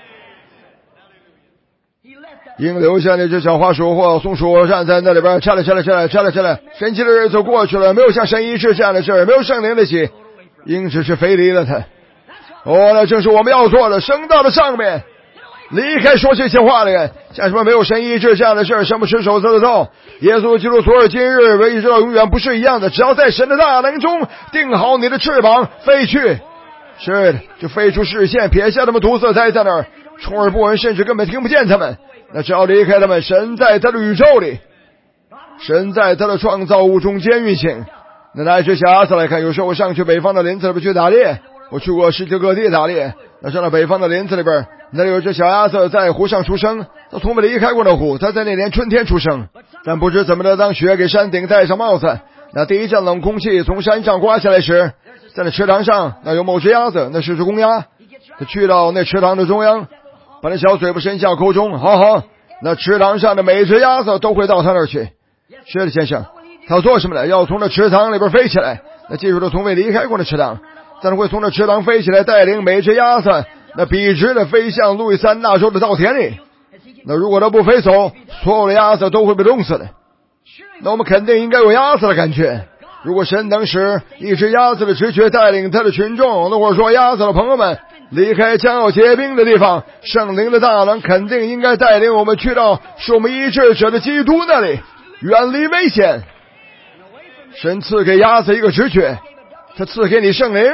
鹰留下那只小花鼠或松鼠站在那里边，拆了拆了拆了拆了拆了。神奇的日子过去了，没有像神医治这样的事，没有圣灵的喜，鹰只是飞离了它。哦，那正是我们要做的，升到了上面。离开说这些话的人，像什么没有神医治这样的事，什么持守这的道，耶稣基督昨日今日唯一直到永远不是一样的。只要在神的大能中定好你的翅膀飞去，是的，就飞出视线，撇下他们毒色待在那儿，充耳不闻，甚至根本听不见他们。那只要离开他们，神在他的宇宙里，神在他的创造物中间运行。那拿一只小鸭子来看，有时候我上去北方的林子里边去打猎，我去过世界各地打猎，那上了北方的林子里边，那里有只小鸭子在湖上出生，它从没离开过那湖，它在那年春天出生，但不知怎么的，当雪给山顶戴上帽子，那第一阵冷空气从山上刮下来时，在那池塘上，那有某只鸭子，那是只公鸭，它去到那池塘的中央，把那小嘴巴伸向口中，好好，那池塘上的每一只鸭子都会到它那儿去。是的，先生，他要做什么呢？要从那池塘里边飞起来，那记住他从未离开过那池塘，但是会从那池塘飞起来，带领每只鸭子那笔直的飞向路易斯安那州的稻田里。那如果他不飞走，所有的鸭子都会被冻死的。那我们肯定应该有鸭子的感觉。如果神能使一只鸭子的直觉带领他的群众，那或者说鸭子的朋友们离开将要结冰的地方，圣灵的大能肯定应该带领我们去到是我们医治者的基督那里，远离危险。神赐给鸭子一个直觉，他赐给你圣灵。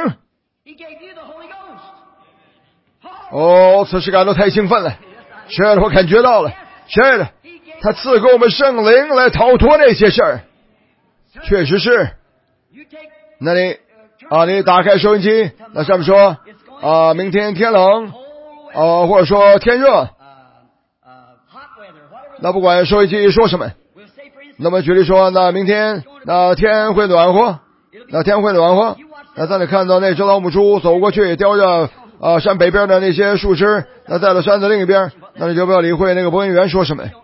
哦，此时感到太兴奋了。是的，我感觉到了。是的，他赐给我们圣灵来逃脱那些事儿。确实是。那你啊，你打开收音机，那上面说啊，明天天冷啊，或者说天热。那不管收音机说什么，那么举例说，那明天那天会暖和，那天会暖和。那在你看到那只老母猪走过去，叼着啊山北边的那些树枝，那在了山的另一边，那你就不要理会那个播音员说什么，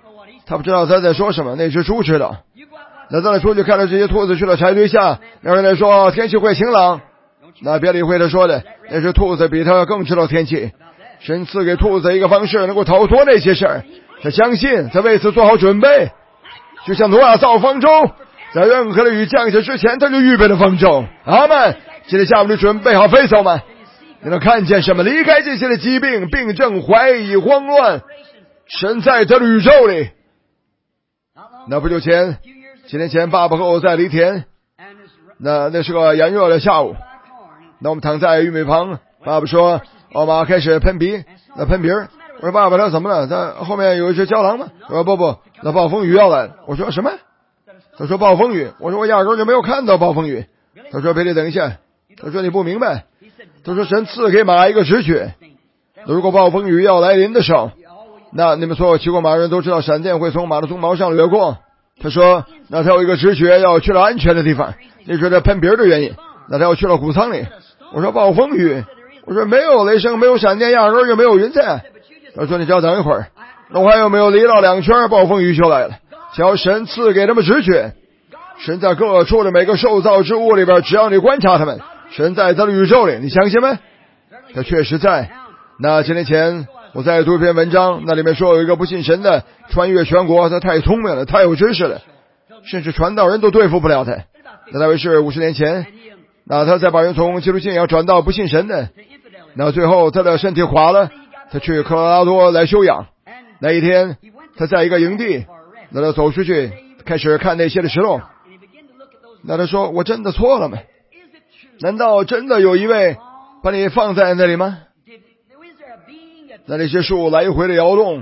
他不知道他在说什么，那只猪知道。那咱们出去看到这些兔子去了柴堆下，有人来说天气会晴朗，那别理会他说的，那只兔子比他更知道天气。神赐给兔子一个方式能够逃脱那些事儿，他相信，他为此做好准备，就像挪亚造方舟，在任何的雨降下之前，他就预备了方舟。阿们。今天下午你准备好飞走吗？你能看见什么？离开这些的疾病、病症、怀疑、慌乱，神在他的宇宙里。那不久前，几年前，爸爸和我在犁田，那那是个炎热的下午，那我们躺在玉米旁，爸爸说我妈开始喷鼻，那喷鼻儿，我说爸爸那怎么了？他后面有一只郊狼吗？我说不不，那暴风雨要来了。我说什么？他说暴风雨。我说我压根就没有看到暴风雨。他说别得等一下。他说你不明白。他说神赐给马一个直觉，如果暴风雨要来临的时候，那你们所有骑过马人都知道闪电会从马的鬃毛上掠过。他说那他有一个直觉要去了安全的地方，那是他喷鼻的原因，那他要去了谷仓里。我说暴风雨，我说没有雷声，没有闪电，压根就没有云彩。他说你只要等一会儿，那我还有没有离到两圈，暴风雨就来了。只要神赐给他们直觉，神在各处的每个受造之物里边，只要你观察他们，神在他的宇宙里，你相信吗？他确实在。那几年前我在读一篇文章，那里面说有一个不信神的穿越全国，他太聪明了，太有知识了，甚至传道人都对付不了他。那大约是五十年前，那他再把人从基督信仰转到不信神的，那最后他的身体垮了，他去科罗拉多来休养。那一天他在一个营地，那他走出去开始看那些的石头，那他说我真的错了吗？难道真的有一位把你放在那里吗？那那些树来回的摇动，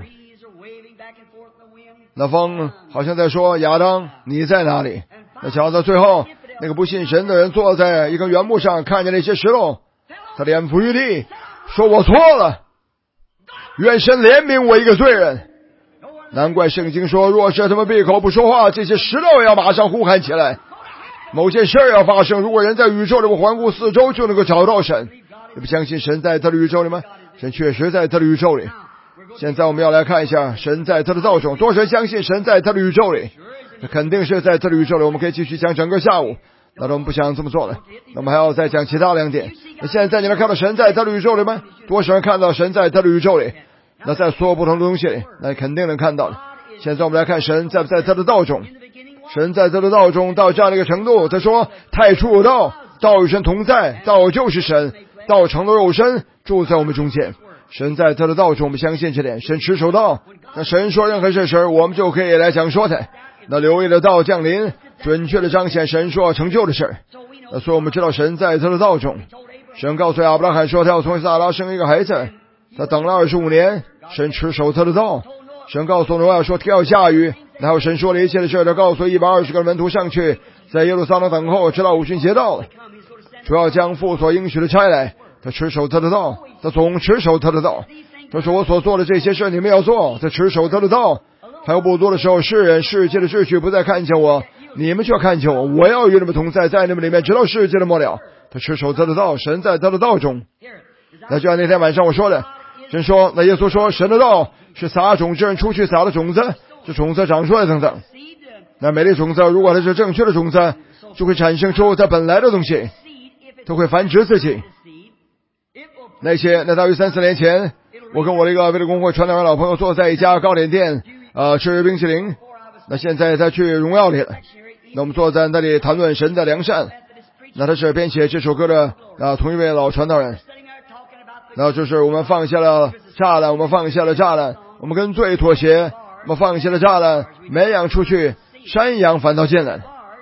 那风好像在说亚当你在哪里？那瞧到最后，那个不信神的人坐在一根原木上，看见那些石头，他脸伏于地，说我错了，愿神怜悯我一个罪人。难怪圣经说，若是他们闭口不说话，这些石头要马上呼喊起来。某件事要发生，如果人在宇宙里不环顾四周，就能够找到神。你不相信神在他的宇宙里吗？神确实在他的宇宙里。现在我们要来看一下神在他的造中，多少人相信神在他的宇宙里？肯定是在他的宇宙里。我们可以继续讲整个下午，那我们不想这么做了，那我们还要再讲其他两点。那现在你能看到神在他的宇宙里吗？多少人看到神在他的宇宙里？那在所有不同的东西里，那肯定能看到的。现在我们来看神在不在他的道中。神在他的道中到这样的一个程度，他说太初有道，道与神同在，道就是神，道成了肉身住在我们中间。神在他的道中，我们相信这点。神持守道，那神说任何事时我们就可以来讲说他。那留意的道降临，准确的彰显神说成就的事。那所以我们知道神在他的道中。神告诉亚伯拉罕说他要从撒拉生一个孩子，他等了二十五年，神持守他的道。神告诉挪亚说天要下雨，然后神说了一切的事，他告诉一百二十个门徒上去，在耶路撒冷等候，直到五旬节到了，主要将父所应许的差来。他持守他的道，他总持守他的道。他说我所做的这些事你们要做，他持守他的道。还有不多的时候，世人世界的秩序不再看见我，你们却看见我，我要与你们同在，在你们里面直到世界的末了。他持守他的道，神在他的道中。那就像那天晚上我说的，神说，那耶稣说神的道是撒种之人出去撒的种子，这种子长出来等等。那每粒种子如果它是正确的种子，就会产生出它本来的东西，它会繁殖自己。那些那大约三四年前，我跟我的一个为了工会传道人老朋友坐在一家糕点店呃吃冰淇淋。那现在他去荣耀里了，那我们坐在那里谈论神的良善。那他是编写这首歌的啊同一位老传道人。那就是我们放下了栅栏，我们放下了栅栏，我们跟罪妥协，我们放下了栅栏，绵羊出去，山羊反倒进来。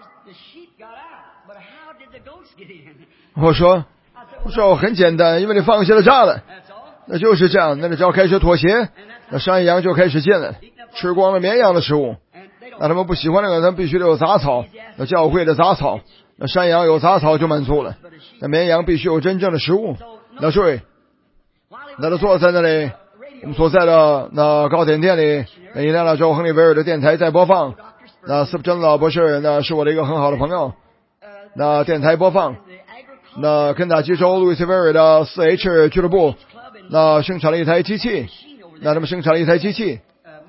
我说我说很简单，因为你放下了栅栏，那就是这样。那你只要开始妥协，那山羊就开始进来，吃光了绵羊的食物。那他们不喜欢那个，他们必须得有杂草，那教会的杂草，那山羊有杂草就满足了，那绵羊必须有真正的食物。那所以那他坐在那里，我们所在的那糕点店里，那印第安纳州亨利维尔的电台在播放。那斯普真老博士那是我的一个很好的朋友，那电台播放。那肯塔基州路易斯维尔的 四 H 俱乐部那生产了一台机器，那他们生产了一台机器，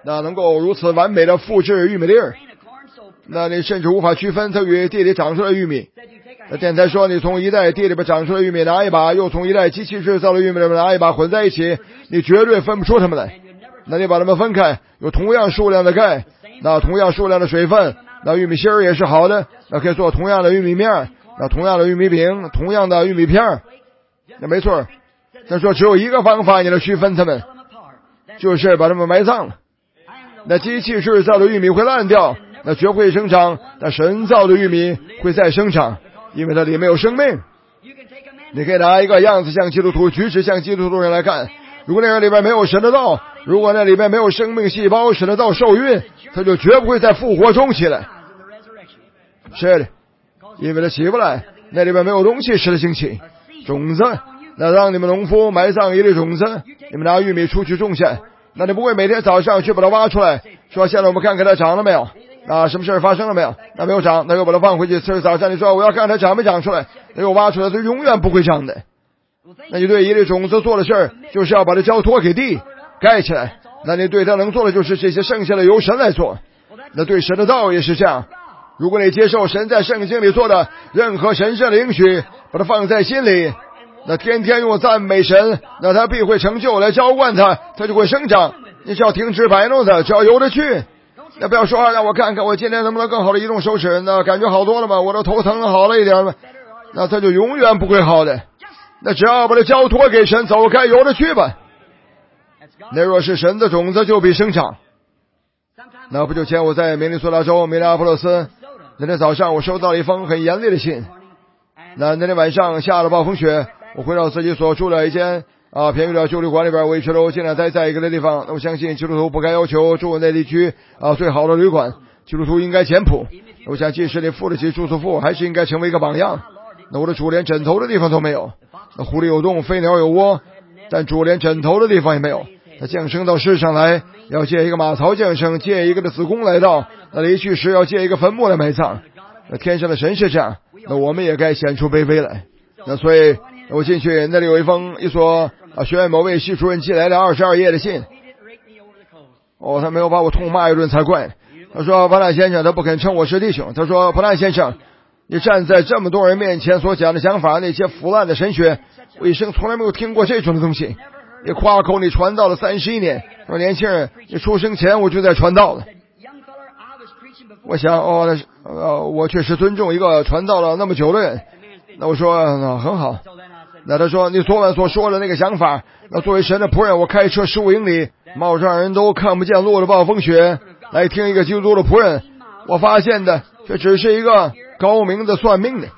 那能够如此完美的复制玉米粒儿，那你甚至无法区分它与地里长出来的玉米。那电台说，你从一袋地里边长出来的玉米拿一把，又从一袋机器制造的玉米里边拿一把混在一起，你绝对分不出它们来。那你把它们分开，有同样数量的钙，那同样数量的水分，那玉米芯儿也是好的，那可以做同样的玉米面，那同样的玉米饼，同样的玉米片。那没错，他说只有一个方法你能区分它们，就是把它们埋葬了。那机器制造的玉米会烂掉，那绝会生长，但神造的玉米会再生长，因为它里面有生命。你可以拿一个样子像基督徒，举止像基督徒人来看，如果那人里边没有神的道，如果那里边没有生命细胞，神的道受孕，他就绝不会在复活中起来。是的，因为他起不来，那里边没有东西使他兴起。种子，那让你们农夫埋葬一粒种子，你们拿玉米出去种下，那你不会每天早上去把它挖出来，说现在我们看看它长了没有，啊，什么事发生了没有？那没有长，那又把它放回去。次日早上你说我要看它长没长出来，那又挖出来，它永远不会长的。那你对一粒种子做的事儿，就是要把它交托给地盖起来。那你对它能做的就是这些剩下的由神来做。那对神的道也是这样，如果你接受神在圣经里做的任何神圣的应许，把它放在心里，那天天用赞美神，那他必会成就来浇灌它，它就会生长。你只要停止摆弄它，只要游着去。那不要说、啊、让我看看我今天能不能更好的移动手指，那感觉好多了吗？我的头疼好了一点吗？那它就永远不会好的。那只要把它交托给神，走开游着去吧。那若是神的种子就必生长。那不久前我在明尼苏达州明尼阿波罗斯，那天早上我收到了一封很严厉的信。那那天晚上下了暴风雪，我回到自己所住的一间啊便宜的旧旅馆里边，我一直都尽量待在一个的地方。那我相信基督徒不该要求住那地区啊最好的旅馆，基督徒应该简朴。我想即使你付得起住宿费，还是应该成为一个榜样。那我的主连枕头的地方都没有，那狐狸有洞，飞鸟有窝，但主连枕头的地方也没有。他降生到世上来，要借一个马槽降生，借一个的子宫来到，那离去时要借一个坟墓来埋葬。那天上的神是这样，那我们也该显出卑微来。那所以我进去，那里有一封一所啊学院某位系主任寄来的二十二页的信。哦，他没有把我痛骂一顿才怪。他说普兰先生，他不肯称我是弟兄。他说普兰先生，你站在这么多人面前所讲的想法，那些腐烂的神学，我一生从来没有听过这种的东西。你夸口你传道了三十一年，说年轻人，你出生前我就在传道了。我想哦，那是呃，我确实尊重一个传道了那么久的人。那我说那很好。那他说你昨晚所说的那个想法，那作为神的仆人，我开车十五英里，冒着让人都看不见路的暴风雪来听一个基督徒的仆人，我发现的却只是一个高明的算命的。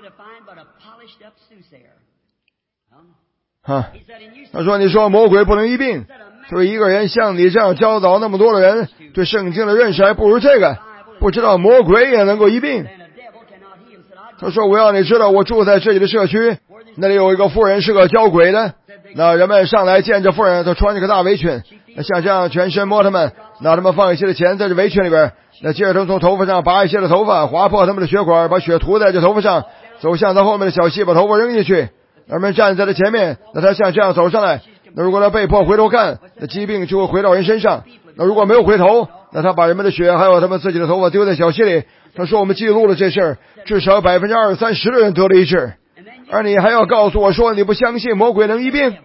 哈，他说你说魔鬼不能医病，所以一个人像你这样教导那么多的人，对圣经的认识还不如这个，不知道魔鬼也能够医病。他说我要你知道，我住在这里的社区，那里有一个妇人是个教鬼的，那人们上来见着妇人，她穿着个大围裙，那像这样全身摸他们，拿他们放一些的钱在这围裙里边，那接着他们从头发上拔一些的头发，划破他们的血管，把血涂在这头发上，走向他后面的小溪，把头发扔进去。人们站在他前面，那他像这样走上来，那如果他被迫回头看，那疾病就会回到人身上。那如果没有回头，那他把人们的血还有他们自己的头发丢在小溪里。他说我们记录了这事儿，至少百分之二三十的人得了医治，而你还要告诉我说你不相信魔鬼能医病。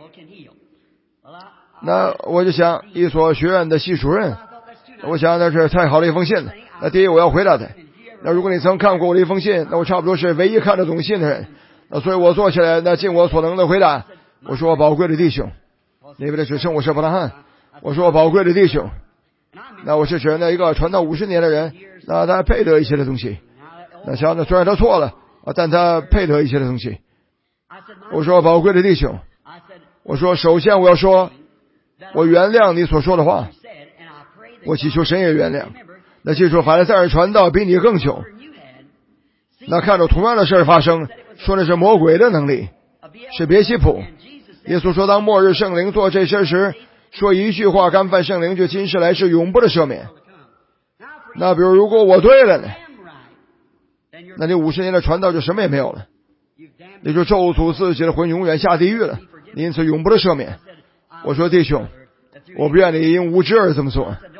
那我就想一所学院的系主任，我想那是太好的一封信了。那第一我要回答他，那如果你曾看过我的一封信，那我差不多是唯一看得懂信的人。那所以我坐起来，那尽我所能的回答。我说宝贵的弟兄，因为他只称我是伯拉罕。我说宝贵的弟兄，那我是指那一个传道五十年的人，那他配得一些的东西。那想那虽然他错了，但他配得一些的东西。我说宝贵的弟兄，我说首先我要说，我原谅你所说的话，我祈求神也原谅。那记住，法利赛人传道比你更久。那看到同样的事发生，说的是魔鬼的能力，是别西卜。耶稣说当末日圣灵做这事时，说一句话干犯圣灵就今世来世永不的赦免。那比如如果我对了呢，那你五十年的传道就什么也没有了，你就咒诅自己的魂永远下地狱了，因此永不的赦免。我说弟兄，我不愿你因无知而这么做。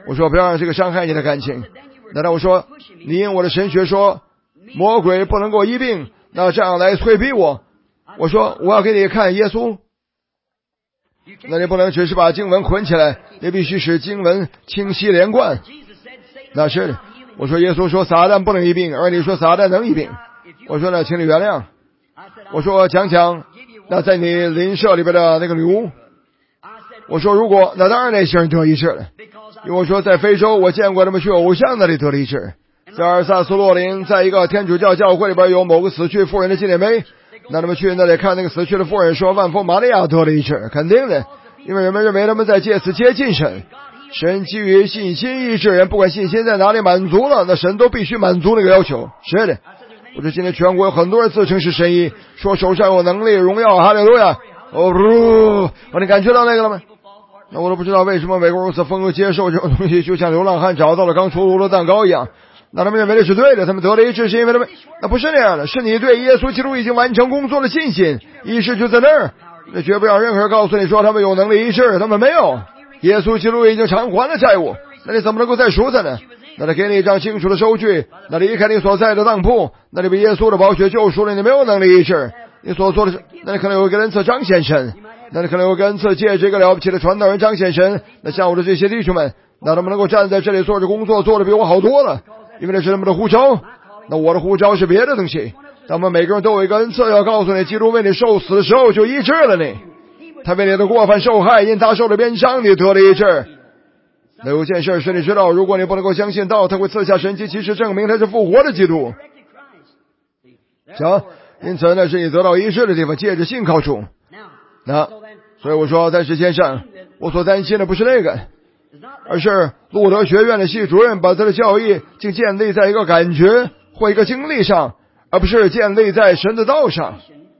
我说不要让这个伤害你的感情。难道我说你因我的神学说魔鬼不能够医病，那这样来催逼我？我说我要给你看耶稣。那你不能只是把经文捆起来，你必须使经文清晰连贯。那是的，我说耶稣说撒旦不能医病，而你说撒旦能医病。我说呢，请你原谅。我说讲讲那在你邻舍里边的那个女巫。我说如果那当然那些人得医治了，因为我说在非洲我见过他们去偶像那里得了医治，在阿尔萨斯洛林在一个天主教教会里边有某个死去妇人的纪念碑，那他们去那里看那个死去的妇人说万福玛利亚得了医治，肯定的，因为人们认为他们在借此接近神。神基于信心医治人，不管信心在哪里满足了，那神都必须满足那个要求。是的，我说今天全国有很多人自称是神医，说手上有能力荣耀哈利路亚。哦不，你感觉到那个了吗？那我都不知道为什么美国如此疯狂接受这种东西，就像流浪汉找到了刚出炉的蛋糕一样。那他们认为这是对的，他们得了医治是因为他们，那不是那样的，是你对耶稣基督已经完成工作的信心，医治就在那儿。那绝不让任何人告诉你说他们有能力医治，他们没有。耶稣基督已经偿还了债务，那你怎么能够再赎他呢？那他给你一张清楚的收据，那离开你所在的当铺，那你被耶稣的宝血救赎了，你没有能力医治。你所做的是，那你可能有一个恩赐彰显神，那你可能有个恩赐借这个了不起的传道人彰显神。那像我的这些弟兄们，那他们能够站在这里做着工作，做的比我好多了，因为那是他们的呼召。那我的呼召是别的东西。他们每个人都有一个恩赐，要告诉你，基督为你受死的时候就医治了你，他为你的过犯受害，因他受了鞭伤，你得了医治。那有件事是你知道，如果你不能够相信道，他会赐下神迹奇事证明他是复活的基督。行，因此那是你得到医治的地方，借着信靠主。那所以我说在世界上，我所担心的不是那个，而是路德学院的系主任把他的教义竟建立在一个感觉或一个经历上，而不是建立在神的道上。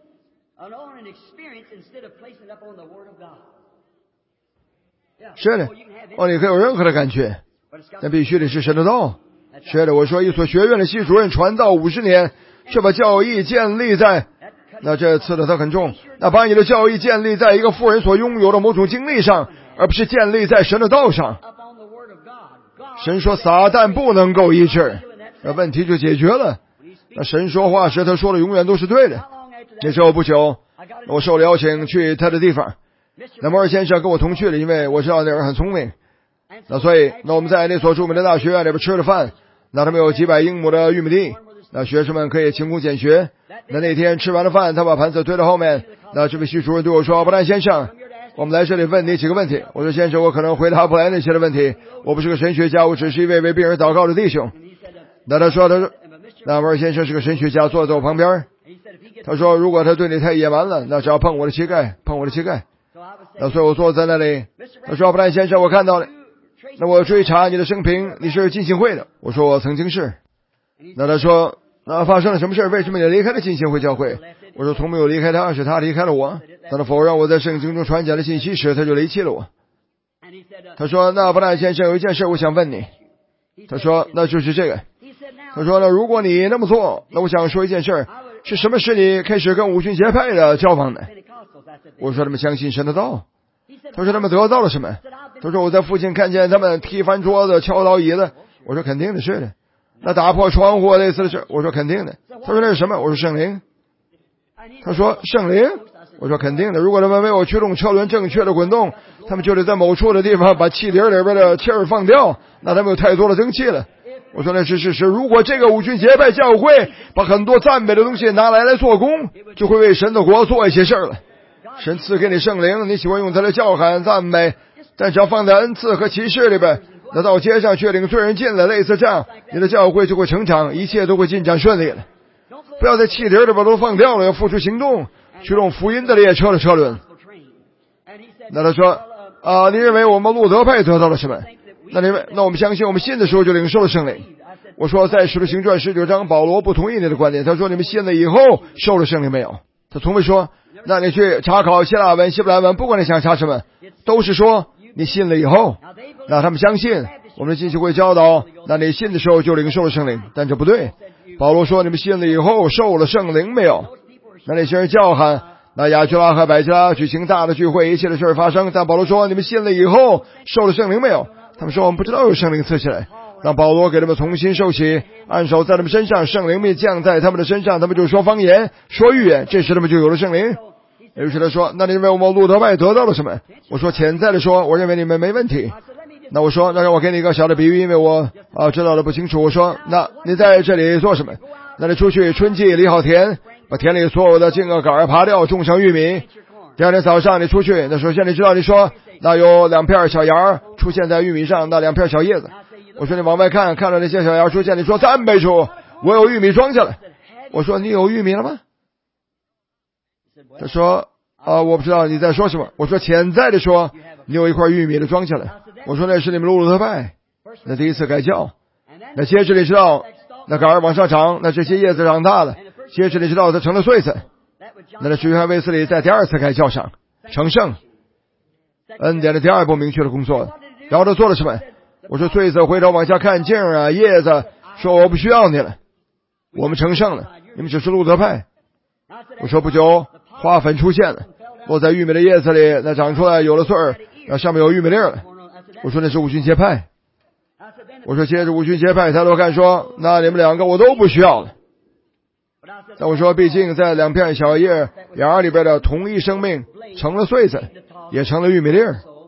是的，哦，你可以有任何的感觉，但必须得是神的道。是的，我说一所学院的系主任传道五十年，却把教义建立在，那这次的他很重，那把你的教义建立在一个富人所拥有的某种经历上，而不是建立在神的道上。神说撒旦不能够医治，那问题就解决了。那神说话时他说的永远都是对的。那时候不久，我受了邀请去他的地方，那摩尔先生跟我同去了，因为我知道那人很聪明。那所以那我们在那所著名的大学院里边吃了饭，那他们有几百英亩的玉米地，那学生们可以勤工俭学。那那天吃完了饭，他把盘子推到后面，那这位系主任对我说，布兰先生，我们来这里问你几个问题。我说先生，我可能回答不来那些的问题，我不是个神学家，我只是一位为病人祷告的弟兄。那他说他说那摩尔先生是个神学家，坐在我旁边，他说如果他对你太野蛮了，那只要碰我的膝盖，碰我的膝盖。那所以我坐在那里，他说布兰先生，我看到了，那我追查你的生平，你是浸信会的。我说我曾经是。那他说那发生了什么事？为什么你离开了浸信会教会？我说从没有离开他，是他离开了我。当他否认我在圣经中传讲的信息时，他就离弃了我。他说那布兰先生，有一件事我想问你。他说那就是这个。他说呢，如果你那么做，那我想说一件事，是什么使你开始跟五旬节派的交往的？我说他们相信神的道。他说他们得到了什么？他说我在附近看见他们踢翻桌子、敲倒椅子。我说肯定的是的。那打破窗户类似的事，我说肯定的。他说那是什么？我说圣灵。他说圣灵。我说肯定的。如果他们没有驱动车轮正确的滚动，他们就得在某处的地方把气碟里边的气儿放掉，那他们有太多的蒸汽了。我说那是事实。如果这个五旬节派教会把很多赞美的东西拿来来做工，就会为神的国做一些事儿了。神赐给你圣灵，你喜欢用它来叫喊赞美，但只要放在恩赐和启示里边，那到街上却领罪人进来，类似这样，你的教会就会成长，一切都会进展顺利了。不要在气碟里边都放掉了，要付出行动，驱动福音的列车的车轮。那他说啊，你认为我们路德派得到了什么？那你们那我们相信我们信的时候就领受了圣灵。我说在使徒行传十九章，保罗不同意你的观点，他说你们信了以后受了圣灵没有？他从未说那你去查考希腊文、希伯来文，不管你想查什么，都是说你信了以后，那他们相信我们的浸信会教导，那你信的时候就领受了圣灵，但这不对。保罗说你们信了以后受了圣灵没有？那那些人叫喊，那亚居拉和百基拉举行大的聚会，一切的事发生，但保罗说你们信了以后受了圣灵没有？ 他们说我们不知道有圣灵赐起来。让保罗给他们重新受洗，按手在他们身上，圣灵便降在他们的身上，他们就说方言，说预言，这时他们就有了圣灵。于是他说，那你认为我们路德派得到了什么？我说潜在的说，我认为你们没问题。那我说，那让我给你一个小的比喻，因为我啊知道的不清楚。我说，那你在这里做什么？那你出去春季理好田，把田里所有的茎个杆耙掉，种上玉米。第二天早上你出去，那首先你知道，你说那有两片小芽出现在玉米上，那两片小叶子。我说你往外看，看到那些小芽出现，你说赞美主，我有玉米装下来。我说你有玉米了吗？他说啊，我不知道你在说什么。我说潜在的说，你有一块玉米的装下来。我说那是你们路德派，那第一次改教。那接着你知道，那杆儿往上长，那这些叶子长大了。接着你知道它成了穗子。那那约翰卫斯理在第二次改教上成圣，恩典的第二步明确的工作。然后他做了什么？我说穗子回头往下看，茎啊叶子，说我不需要你了，我们成圣了，你们只是路德派。我说不久花粉出现了，落在玉米的叶子里，那长出来有了穗儿，然后上面有玉米粒了。我说那是五旬节派。我说接着五旬节派抬头看说，那你们两个我都不需要了。但我说毕竟在两片小叶芽里边的同一生命成了穗子，也成了玉米粒。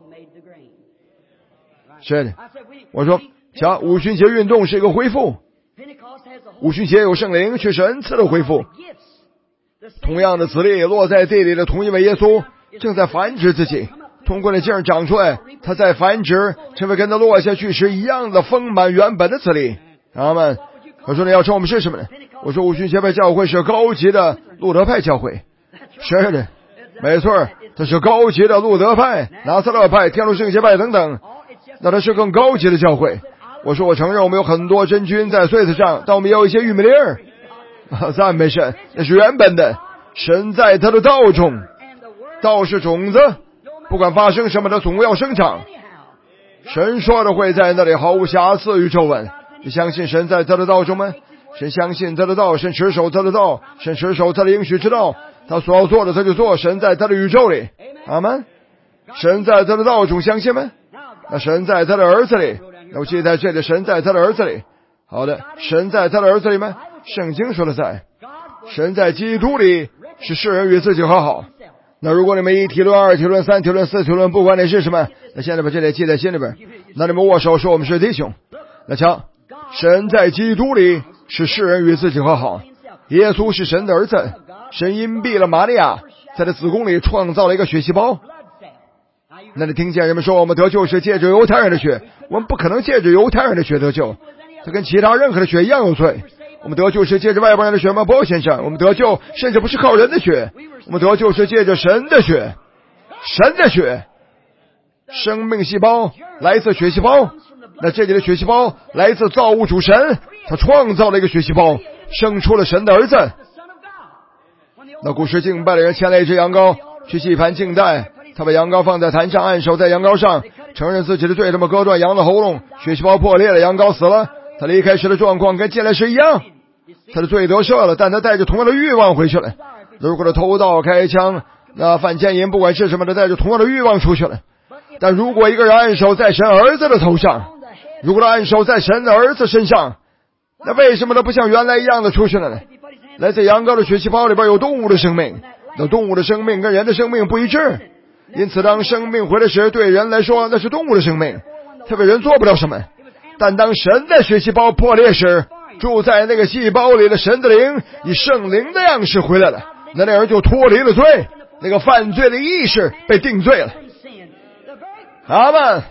是的，我说瞧，五旬节运动是一个恢复，五旬节有圣灵，却是恩赐的恢复。同样的子粒落在地里的同一位耶稣正在繁殖自己，通过那茎长出来，他在繁殖，成为跟他落下去时一样的丰满原本的子粒。阿们。我说你要称我们是什么呢？我说五旬节派教会是高级的路德派教会。是的，没错，它是高级的路德派、拿撒勒派、天路圣洁派等等，那它是更高级的教会。我说我承认我们有很多真菌在穗子上，但我们也有一些玉米粒儿。赞美神，那是原本的，神在他的道中，道是种子，不管发生什么，它总要生长。神说的会在那里毫无瑕疵与皱纹。你相信神在他的道中吗？神相信他的道，神持守他的道，神持守他的应许之道，他所要做的他就做。神在他的宇宙里，阿们。神在他的道中，相信吗？那神在他的儿子里，那我记得在这里，神在他的儿子里。好的，神在他的儿子里吗？圣经说的在。神在基督里，使世人与自己和好。那如果你们一体论、二体论、三体论、四体论，不管你是什么，那现在把这里记在心里边，那你们握手说我们是弟兄。那瞧，神在基督里使世人与自己和好。耶稣是神的儿子，神荫蔽了玛利亚，在他子宫里创造了一个血细胞。那你听见人们说我们得救是借着犹太人的血，我们不可能借着犹太人的血得救，它跟其他任何的血一样有罪。我们得救是借着外邦人的血吗？不，先生，我们得救甚至不是靠人的血，我们得救是借着神的血。神的血，生命细胞来自血细胞，那这里的血细胞来自造物主神，他创造了一个血细胞，生出了神的儿子。那古时敬拜的人牵了一只羊羔去祭坛敬拜，他把羊羔放在坛上，按手在羊羔上，承认自己的罪，他们割断羊的喉咙，血细胞破裂了，羊羔死了。他离开时的状况跟进来时一样，他的罪得赦了，但他带着同样的欲望回去了。如果他偷盗、开枪、那犯奸淫，不管是什么的，带着同样的欲望出去了。但如果一个人按手在神儿子的头上，如果他按手在神的儿子身上，那为什么他不像原来一样的出去了呢？来自羊羔的血细胞里边有动物的生命，那动物的生命跟人的生命不一致，因此当生命回来时，对人来说那是动物的生命，特别人做不了什么。但当神的血细胞破裂时，住在那个细胞里的神的灵以圣灵的样式回来了，那那人就脱离了罪，那个犯罪的意识被定罪了。阿们。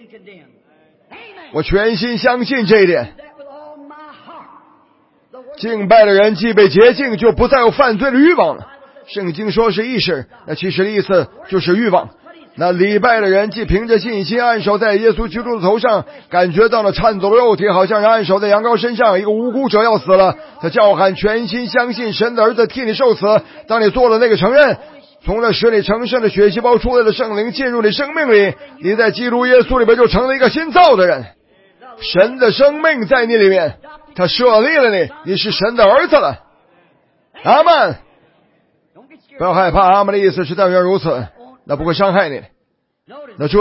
我全心相信这一点。敬拜的人既被洁净，就不再有犯罪的欲望了。圣经说是意识，那其实的意思就是欲望。那礼拜的人既凭着信心按手在耶稣基督的头上，感觉到了颤抖的肉体，好像人按手在羊羔身上，一个无辜者要死了，他叫喊全心相信神的儿子替你受死。当你做了那个承认，从那使你成圣的血细胞出来的圣灵进入你生命里，你在基督耶稣里边就成了一个新造的人。神的生命在你里面，他设立了你，你是神的儿子了。阿们。不要害怕，阿们的意思是但愿如此，那不会伤害你。那注意，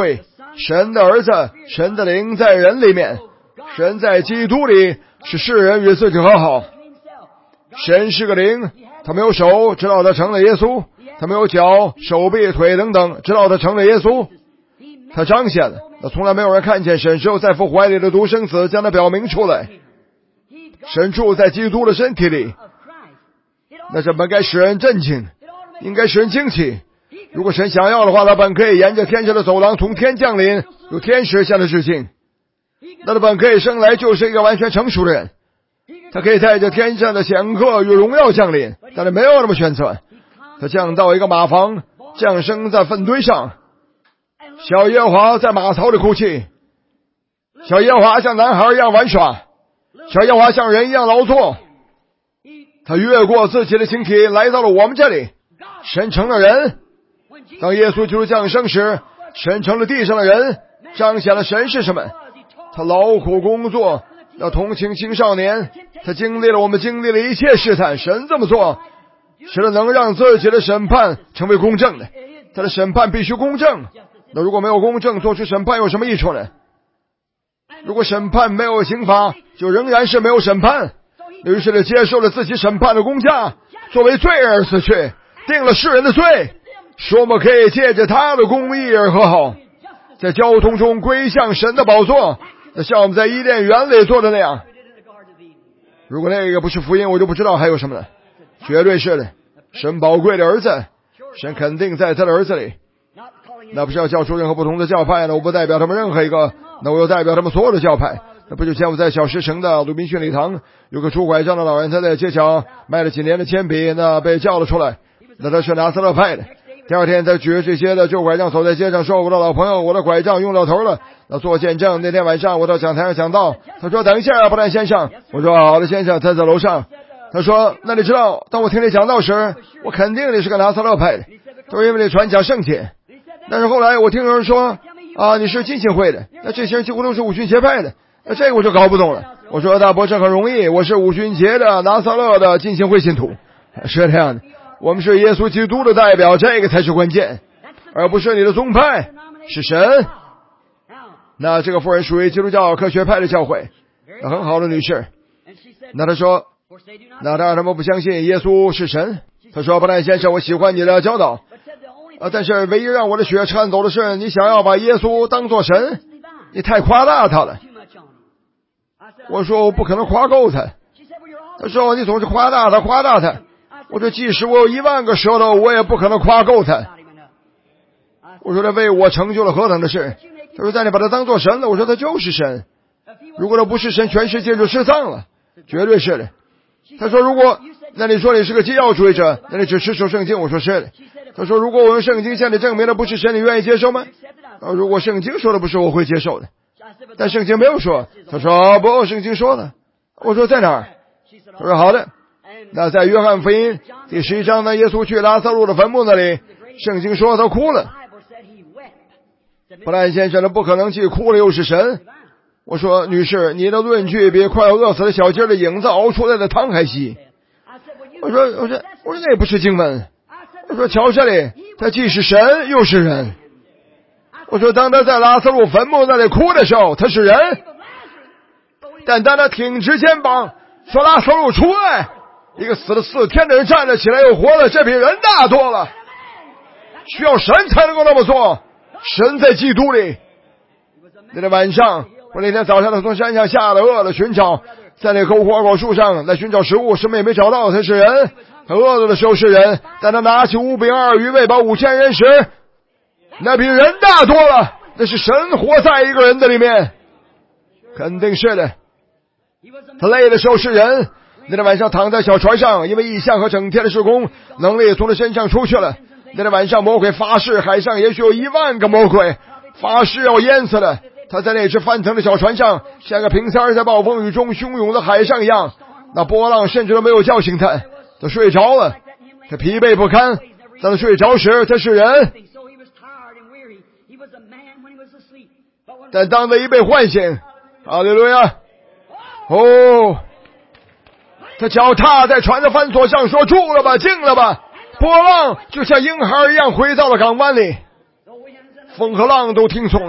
神的儿子，神的灵在人里面，神在基督里使世人与自己和好。神是个灵，他没有手，直到他成了耶稣；他没有脚、手臂、腿等等，直到他成了耶稣。他彰显了，那从来没有人看见神，只有在父怀里的独生子将他表明出来。神住在基督的身体里，那这本该使人震惊，应该使人惊奇。如果神想要的话，他本可以沿着天上的走廊从天降临，有天使向他致敬。那他本可以生来就是一个完全成熟的人，他可以带着天上的显赫与荣耀降临，但是没有那么选择。他降到一个马房，降生在粪堆上。小耶和华在马槽里哭泣，小耶和华像男孩一样玩耍，小耶和华像人一样劳作。他越过自己的形体来到了我们这里，神成了人。当耶稣基督降生时，神成了地上的人，彰显了神是什么。他劳苦工作，要同情青少年，他经历了我们经历了一切试探。神这么做使得能让自己的审判成为公正的，他的审判必须公正。那如果没有公正，做出审判有什么益处呢？如果审判没有刑罚，就仍然是没有审判。于是他接受了自己审判的公价，作为罪而死去，定了世人的罪，说我们可以借着他的公义而和好，在交通中归向神的宝座，像我们在伊甸园里做的那样。如果那个不是福音，我就不知道还有什么了。绝对是的，神宝贵的儿子，神肯定在他的儿子里。那不是要叫出任何不同的教派呢？我不代表他们任何一个，那我又代表他们所有的教派。那不就前我在小石城的鲁滨逊礼堂，有个拄拐杖的老人，他在街角卖了几年的铅笔，那被叫了出来。那他是拿撒勒派的。第二天他举着这些的旧拐杖走在街上，说我的老朋友，我的拐杖用到头了。那做见证，那天晚上我到讲台上讲道，他说等一下布兰先生。我说好的先生，他在楼上。他说那你知道，当我听你讲道时，我肯定你是个拿撒勒派的，都因为你传讲圣洁。但是后来我听有人说啊，你是浸信会的，那这些人几乎都是五旬节派的，那这个我就搞不懂了。我说大伯这很容易，我是五旬节的拿撒勒的浸信会信徒。是这样的，我们是耶稣基督的代表，这个才是关键，而不是你的宗派，是神。那这个妇人属于基督教科学派的教会，那很好的女士。那她说，那当然他们不相信耶稣是神。她说布兰先生，我喜欢你的教导啊，但是唯一让我的血颤抖的是，你想要把耶稣当作神，你太夸大他了。我说我不可能夸够他。他说你总是夸大他，夸大他。我说即使我有一万个舌头，我也不可能夸够他。我说他为我成就了何等的事。他说但你把他当作神了。我说他就是神，如果他不是神，全世界就失丧了，绝对是的。他说如果那你说你是个基要主义者，那你只持守圣经。我说是的。他说如果我用圣经向你证明的不是神，你愿意接受吗？啊，如果圣经说的不是，我会接受的。但圣经没有说。他说不，圣经说了。我说在哪儿？他说好的。那在约翰福音第十一章呢，耶稣去拉撒路的坟墓那里，圣经说他哭了。布兰先生，他不可能既哭了又是神。我说女士，你的论据比快要饿死的小鸡的影子熬出来的汤还稀。我说我说我说那也不是经文。我说瞧这里，他既是神又是人。我说当他在拉撒路坟墓那里哭的时候，他是人，但当他挺直肩膀说拉撒路出来，一个死了四天的人站了起来又活了，这比人大多了。需要神才能够那么做，神在基督里。那天晚上我那天早上他从山上下来，饿了寻找，在那篝火果树上来寻找食物，什么也没找到。他是人，他饿了的时候是人，但他拿起五饼二鱼喂饱五千人时，那比人大多了。那是神活在一个人的里面，肯定是的。他累的时候是人，那天晚上躺在小船上，因为异象和整天的施工，能力从他身上出去了。那天晚上魔鬼发誓，海上也许有一万个魔鬼，发誓要淹死了。他在那只翻腾的小船上，像个平三在暴风雨中汹涌的海上一样，那波浪甚至都没有叫醒他，他睡着了，他疲惫不堪。当他睡着时，他是人，但当他一被唤醒，哈利路亚，哦，他脚踏在船的帆索上，说住了吧，静了吧。波浪就像婴孩一样回到了港湾里，风和浪都听从了。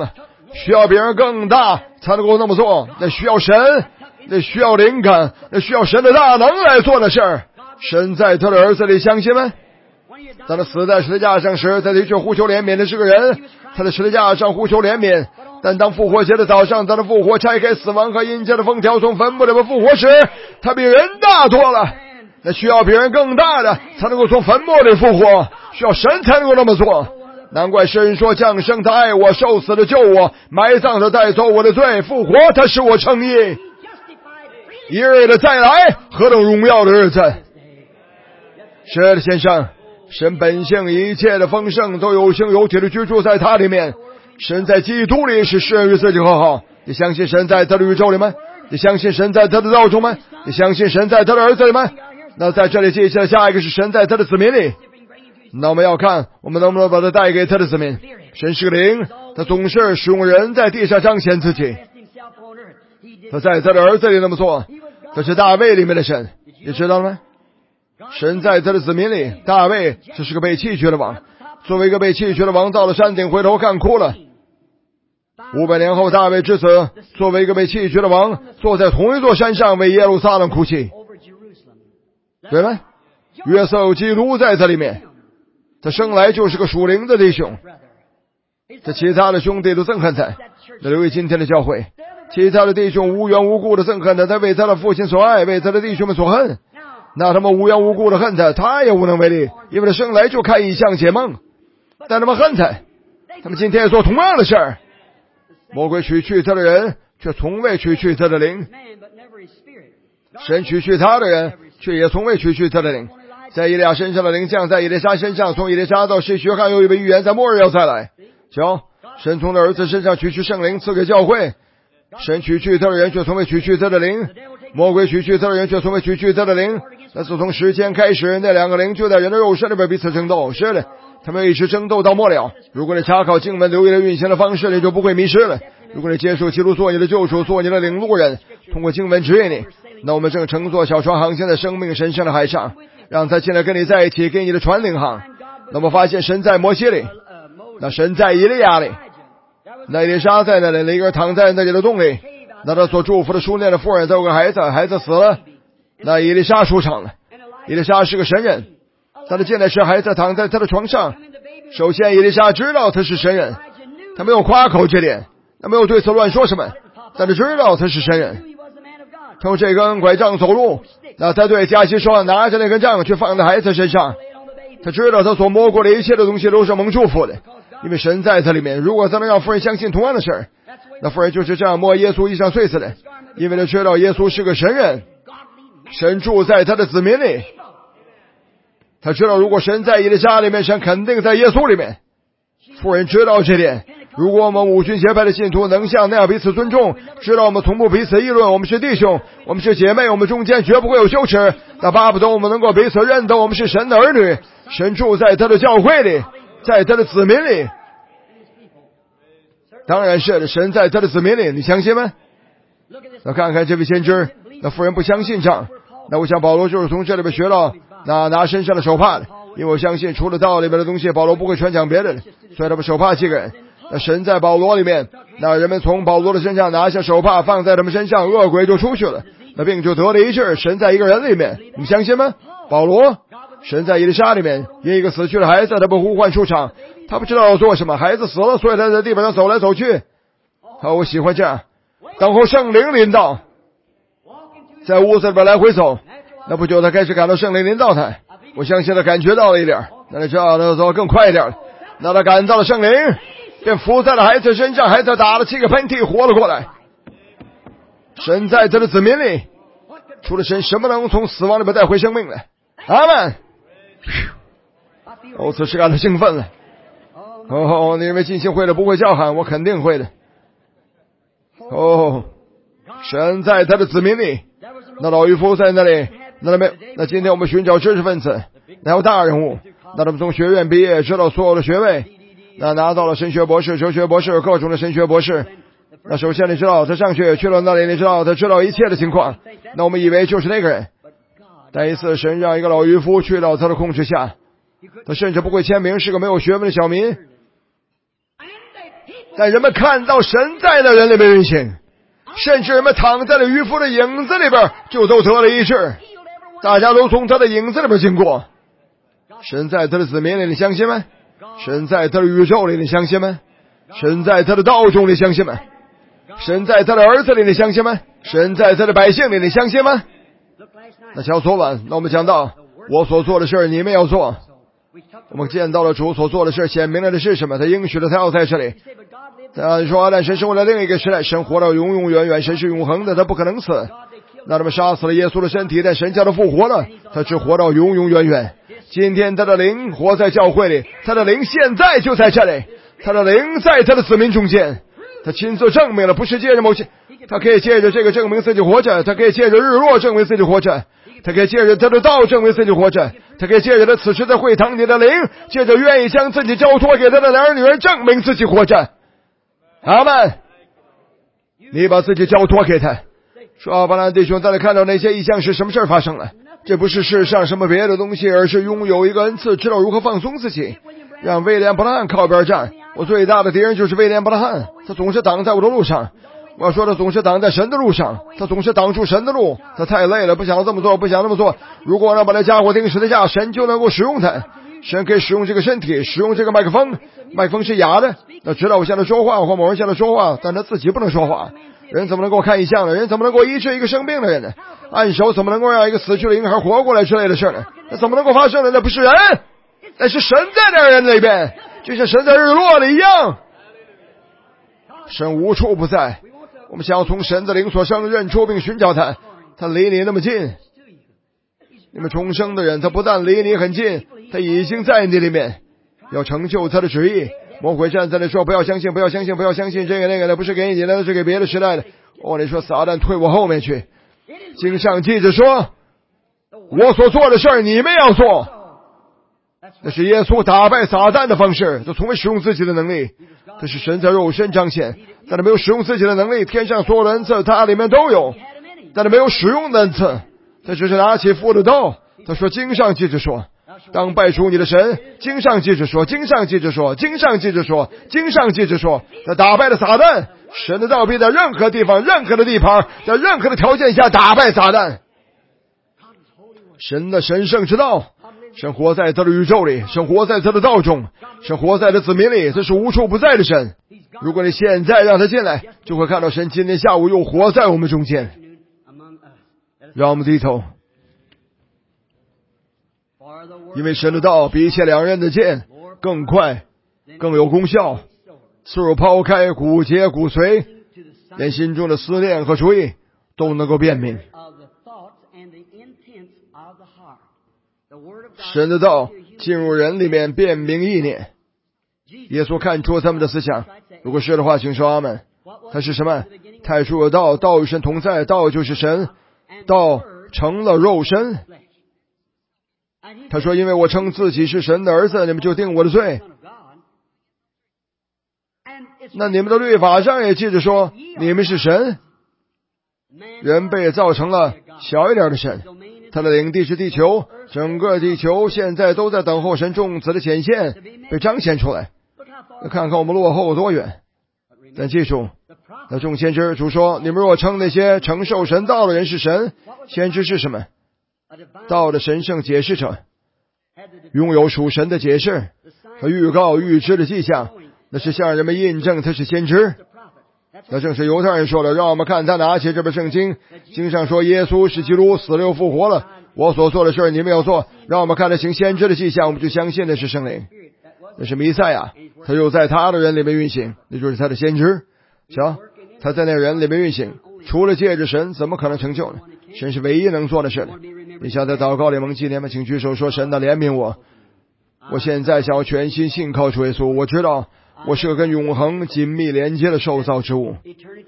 需要别人更大才能够那么做，那需要神，那需要灵感，那需要神的大能来做的事儿。神在他的儿子里，相信吗？当他死在十字架上时，他的确呼求怜悯的是个人，他在十字架上呼求怜悯。但当复活节的早上，他的复活拆开死亡和阴间的封条，从坟墓里面复活时，他比人大多了。那需要比人更大的才能够从坟墓里复活，需要神才能够那么做。难怪诗人说，降生他爱我，受死的救我，埋葬他带走我的罪，复活他使我称义。一日的再来，何等荣耀的日子！是的，先生，神本性一切的丰盛都有形有体的居住在他里面。神在基督里使世人与自己和好。你相信神在他的宇宙里吗？你相信神在他的道中吗？你相信神在他的儿子里吗？那在这里接下来下一个是神在他的子民里。那我们要看我们能不能把它带给他的子民。神是个灵，他总是使用人在地上彰显自己。他在他的儿子里那么做，这是大卫里面的神，你知道了吗？神在他的子民里，大卫这是个被弃绝的王，作为一个被弃绝的王，到了山顶回头看哭了。五百年后，大卫之子作为一个被弃绝的王，坐在同一座山上为耶路撒冷哭泣，对吗？约瑟有基督在他里面，他生来就是个属灵的弟兄。这其他的兄弟都憎恨他，那留意今天的教会，其他的弟兄无缘无故的憎恨他，他为他的父亲所爱，为他的弟兄们所恨。那他们无缘无故的恨他，他也无能为力，因为他生来就看异象解梦。但他们恨他，他们今天也做同样的事儿。魔鬼取去他的人，却从未取去他的灵；神取去他的人，却也从未取去他的灵。在以利亚身上的灵降在以利沙身上，从以利沙到使约翰有一位预言在末日要再来。瞧，神从他儿子身上取去圣灵赐给教会，神取去他的人，却从未取去他的灵；魔鬼取去他的人，却从未取去他的灵。那自从时间开始，那两个灵就在人的肉身里边彼此争斗。是的，他们一直争斗到末了。如果你查考经文留意了运行的方式，你就不会迷失了。如果你接受基督做你的救主，做你的领路人，通过经文指引你，那我们正乘坐小船航行在生命神圣的海上，让他进来跟你在一起，给你的船领航。那么发现神在摩西里，那神在以利亚里，那以利沙在那里，那一个人躺在那里的洞里，那他所祝福的书念的妇人，他有个孩子，孩子死了，那以利沙出场了。以利沙是个神人，他的进来时孩子躺在他的床上。首先以利沙知道他是神人，他没有夸口这点，他没有对此乱说什么，但他知道他是神人。他用这根拐杖走路，那他对加西说，拿着那根杖去放在孩子身上。他知道他所摸过的一切的东西都是蒙祝福的，因为神在他里面。如果他能让妇人相信同样的事儿，那妇人就是这样摸耶稣衣上碎死的，因为他知道耶稣是个神人，神住在他的子民里。他知道如果神在以利沙里面，神肯定在耶稣里面。妇人知道这点。如果我们五旬节派的信徒能像那样彼此尊重，知道我们从不彼此议论，我们是弟兄，我们是姐妹，我们中间绝不会有羞耻，那巴不得我们能够彼此认得我们是神的儿女，神住在他的教会里，在他的子民里。当然是的，神在他的子民里，你相信吗？那看看这位先知，那妇人不相信这样，那我想保罗就是从这里边学到那拿身上的手帕的，因为我相信除了道里面的东西，保罗不会传讲别的的，所以他把手帕寄给人。那神在保罗里面，那人们从保罗的身上拿下手帕放在他们身上，恶鬼就出去了，那病就得了医治。神在一个人里面，你相信吗？保罗，神在以利沙里面，因一个死去的孩子，他被呼唤出场，他不知道要做什么，孩子死了，所以他在地板上走来走去。好，我喜欢这样，等候圣灵临到，在屋子里边来回走，那不久他开始感到圣灵临到他，我相信他感觉到了一点，那你知道他走更快一点了，那他感到了圣灵，便伏在了孩子身上，孩子打了七个喷嚏，活了过来。神在他的子民里，除了神，什么能从死亡里边带回生命来？阿们。哦，此时感到兴奋了。哦，你认为进行会的不会叫喊？我肯定会的。哦，神在他的子民里，那老渔夫在那里，那没？那今天我们寻找知识分子，那有大人物，那他们从学院毕业，知道所有的学位，那拿到了神学博士、哲学博士，各种的神学博士。那首先你知道他上学去了那里，你知道他知道一切的情况，那我们以为就是那个人。但一次神让一个老渔夫去到他的控制下，他甚至不会签名，是个没有学问的小民。 在人们看到神在的人里面运行，甚至人们躺在了渔夫的影子里边就都得了医治，大家都从他的影子里边经过。神在他的子民里，你相信吗？神在他的宇宙里，你相信吗？神在他的道中，你相信吗？神在他的儿子里，你相信吗？神在他的百姓里，你相信吗？那瞧昨晚，那我们讲到我所做的事你们要做。我们见到了主所做的事，显明了的是什么？他应许了他要在这里。他说但神生活在另一个时代，神活到永永远远，神是永恒的，他不可能死。那他们杀死了耶稣的身体，但神叫他复活了，他只活到永永远远。今天他的灵活在教会里，他的灵现在就在这里，他的灵在他的子民中间，他亲自证明了，不是借着某些，他可以借着这个证明自己活着，他可以借着日落证明自己活着，他可以借着他的道证明自己活着，他可以借着他此时在会堂里的灵，借着愿意将自己交托给他的儿女证明自己活着。阿们，你把自己交托给他，说阿巴兰弟兄，大家看到那些异象是什么事发生了？这不是世上什么别的东西，而是拥有一个恩赐，知道如何放松自己，让威廉·布拉汉靠边站。我最大的敌人就是威廉·布拉汉，他总是挡在我的路上。我要说他总是挡在神的路上，他总是挡住神的路，他太累了，不想这么做，不想那么做。如果让把那家伙钉十字架，神就能够使用他，神可以使用这个身体，使用这个麦克风，麦克风是哑的，那知道我向他说话或某人向他说话，但他自己不能说话。人怎么能够看异象呢？人怎么能够医治一个生病的人呢？按手怎么能够让一个死去的婴孩活过来之类的事呢？那怎么能够发生呢？那不是人，那是神在那人里边，就像神在日落里一样。神无处不在，我们想要从神的灵所生认出并寻找他，他离你那么近。你们重生的人，他不但离你很近，他已经在你里面，要成就他的旨意。魔鬼站在那说不要相信，不要相信，不要相信这个那个的，不是给你的，那是给别的时代的。我跟你说，撒旦退我后面去。经上记着说，我所做的事儿你们要做，那是耶稣打败撒旦的方式，他从未使用自己的能力，这是神在肉身彰显，但他没有使用自己的能力，天上所有的恩赐他里面都有，但他没有使用的恩赐，他只是拿起父的刀。他说经上记着说，当拜属你的神。经上记着说，经上记着说，经上记着说，经上记着说，他打败了撒旦。神的道必在任何地方，任何的地盘，在任何的条件下打败撒旦。神的神圣之道，神活在他的宇宙里，神活在他的道中，神活在他子民里，这是无处不在的神。如果你现在让他进来，就会看到神今天下午又活在我们中间。让我们低头，因为神的道比一切两刃的剑更快，更有功效，刺入抛开骨节骨髓，连心中的思念和主意都能够辨明。神的道进入人里面辨明意念。耶稣看出他们的思想，如果是的话请说阿们。他是什么？太初有道，道与神同在，道就是神，道成了肉身。他说因为我称自己是神的儿子，你们就定我的罪。那你们的律法上也记着说你们是神。人被造成了小一点的神，他的领地是地球，整个地球现在都在等候神众子的显现，被彰显出来。看看我们落后多远。但记住，那众先知主说，你们若称那些承受神道的人是神，先知是什么？道的神圣解释者，拥有属神的解释和预告预知的迹象，那是向人们印证他是先知。那正是犹太人说的，让我们看他拿起这本圣经，经上说耶稣是基督，死了又复活了，我所做的事你们要做。让我们看他行先知的迹象，我们就相信那是圣灵，那是弥赛亚，他又在他的人里面运行，那就是他的先知。瞧，他在那人里面运行，除了借着神怎么可能成就呢？神是唯一能做的事的。你想在祷告里蒙纪念吗？请举手说，神的怜悯我，我现在想要全心信靠主耶稣，我知道我是个跟永恒紧密连接的受造之物。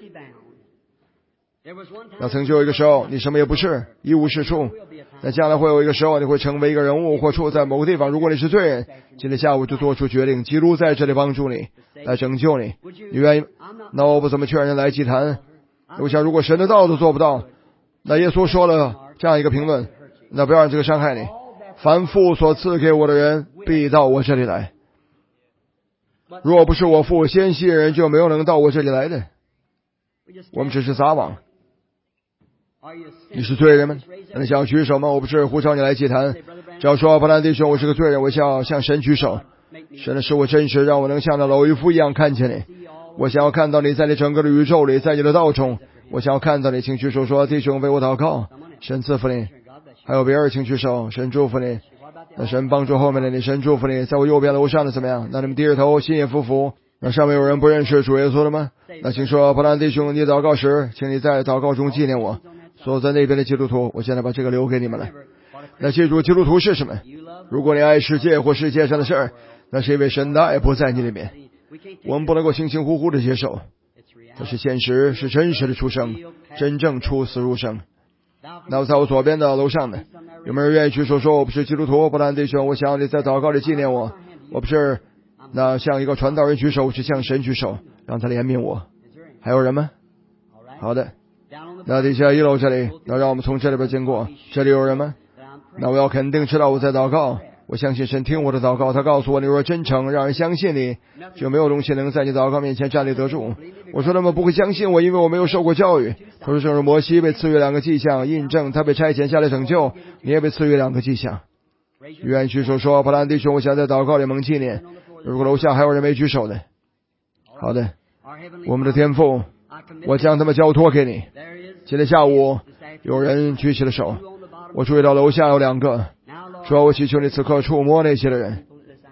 那曾经有一个时候你什么也不是，一无是处，那将来会有一个时候你会成为一个人物或处在某个地方。如果你是罪人，今天下午就做出决定，基督在这里帮助你，来拯救你，你愿意？那我不怎么劝人来祭坛。我想如果神的道都做不到，那耶稣说了这样一个评论，那不要让这个伤害你。凡父所赐给我的人必到我这里来。 若不是我父先吸引人，就没有能到我这里来的。我们只是撒网。你是罪人吗？那你想举手吗？我不是呼召你来祭坛。只要说，伯兰弟兄，我是个罪人，我想要向神举手。神的使我真实，让我能像那老渔夫一样看见你。我想要看到你在你整个的宇宙里，在你的道中。我想要看到你，请举手说，弟兄为我祷告，神赐福你。还有别人请举手，神祝福你。那神帮助后面的你，神祝福你。在我右边楼上的怎么样？那你们低着头，心也服服。那上面有人不认识主耶稣了吗？那请说，伯兰弟兄，你祷告时，请你在祷告中纪念我。坐在那边的基督徒，我现在把这个留给你们了。那记住，基督徒是什么？如果你爱世界或世界上的事儿，那是因为神的爱不在你里面。我们不能够轻轻呼呼的接受，这是现实，是真实的出生，真正出死入生。那我在我左边的楼上呢，有没有人愿意举手说，我不是基督徒，伯兰弟兄，我想要你在祷告里纪念我。我不是那像一个传道人举手，是向神举手，让他怜悯我。还有人吗？好的。那底下一楼这里，那让我们从这里边经过。这里有人吗？那我要肯定知道我在祷告，我相信神听我的祷告。他告诉我，你若真诚，让人相信你，就没有东西能在你祷告面前站立得住。我说他们不会相信我，因为我没有受过教育。他说正如摩西被赐予两个迹象，印证他被差遣下来拯救，你也被赐予两个迹象。愿意举手说，伯兰弟兄，我想在祷告里蒙纪念。如果楼下还有人没举手的，好的，我们的天父，我将他们交托给你。今天下午有人举起了手，我注意到楼下有两个，主要我祈求你此刻触摸那些的人，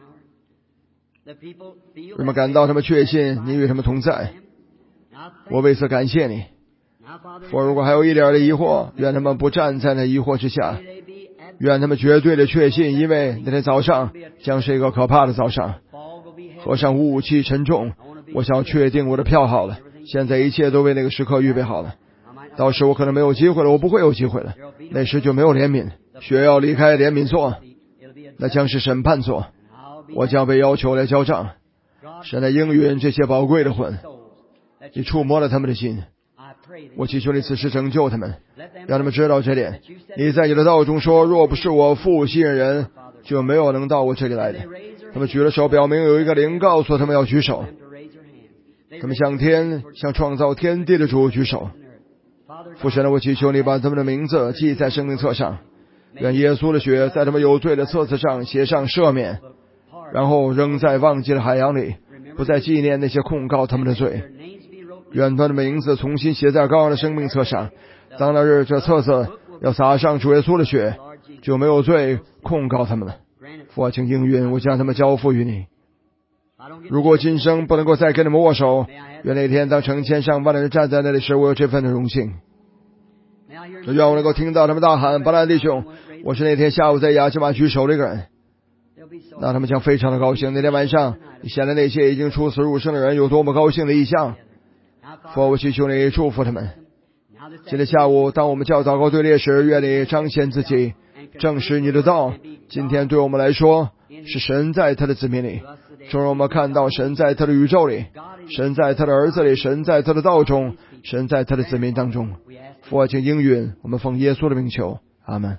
人们感到他们确信你与他们同在。我为此感谢你。我如果还有一点的疑惑，愿他们不站在那疑惑之下，愿他们绝对的确信，因为那天早上将是一个可怕的早上，河上雾气沉重。我想确定我的票好了，现在一切都为那个时刻预备好了。到时我可能没有机会了，我不会有机会了，那时就没有怜悯，血要离开怜悯座，那将是审判座，我将被要求来交账。神的应允这些宝贵的魂，你触摸了他们的心，我祈求你此时拯救他们，让他们知道这点。你在你的道中说，若不是我父吸引人，就没有能到我这里来的。他们举了手，表明有一个灵告诉他们要举手。他们向天，向创造天地的主举手。父神的，我祈求你把他们的名字记在生命册上，愿耶稣的血在他们有罪的册子上写上赦免，然后扔在忘记的海洋里，不再纪念那些控告他们的罪。愿他的名字重新写在高昂的生命册上，当那日这册子要撒上主耶稣的血，就没有罪控告他们了。父啊，请应允，我将他们交付于你。如果今生不能够再跟你们握手，愿那天当成千上万的人站在那里时，我有这份的荣幸。愿我能够听到他们大喊，伯兰弟兄，我是那天下午在雅基玛举手的一个人。那他们将非常的高兴。那天晚上你显得那些已经出死入生的人有多么高兴的意象。父，我祈求你祝福他们。今天下午当我们叫祷告队列时，愿你彰显自己，证实你的道。今天对我们来说是神在他的子民里，正如我们看到神在他的宇宙里，神在他的儿子里，神在他的道中，神在他的子民当中。父啊，请应允，我们奉耶稣的名求，阿们。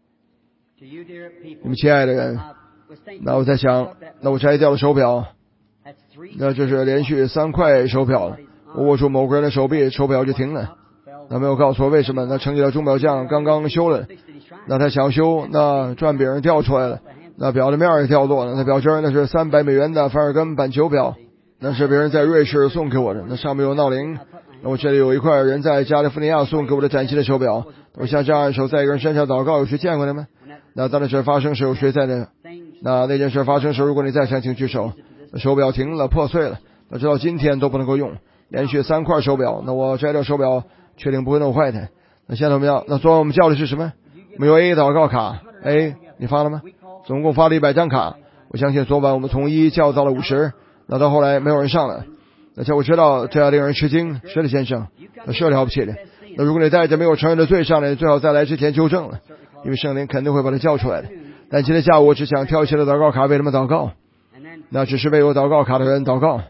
你们亲爱的人，那我在想，那我摘掉了手表，那就是连续三块手表，我握住某个人的手臂，手表就停了。那没有告诉我为什么。那城里的钟表匠刚刚修了，那他想修，那转柄掉出来了，那表的面也掉落了。那表针那是三百美元的凡尔根板球表，那是别人在瑞士送给我的，那上面有闹铃。那我这里有一块人在加利福尼亚送给我的崭新的手表，我像这样按手在一个人身上祷告，有谁见过他们？那当那事发生时，有谁在那？那那件事发生时，如果你再想请举手。手表停了，破碎了，那直到今天都不能够用，连续三块手表。那我摘掉手表，确定不会弄坏它。那现在我们要，那昨晚我们叫的是什么？没有 A 祷告卡 A， 你发了吗？总共发了一百张卡。我相信昨晚我们从一叫到了五十，那到后来没有人上了。那叫我知道这样令人吃惊。是的，先生，那是了不起的。那如果你带着没有承认的罪上来，最好在来之前纠正了，因为圣灵肯定会把它叫出来的。但今天下午我只想挑起了祷告卡为他们祷告，那只是为有祷告卡的人祷告。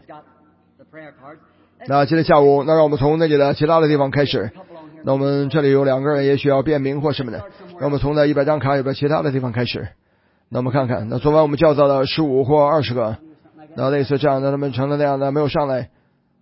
那今天下午，那让我们从那里的其他的地方开始。那我们这里有两个人也许要辨明或什么的，让我们从那一百张卡有的其他的地方开始。那我们看看，那昨晚我们叫到了十五或二十个， 那类似这样的，他们成了那样的没有上来。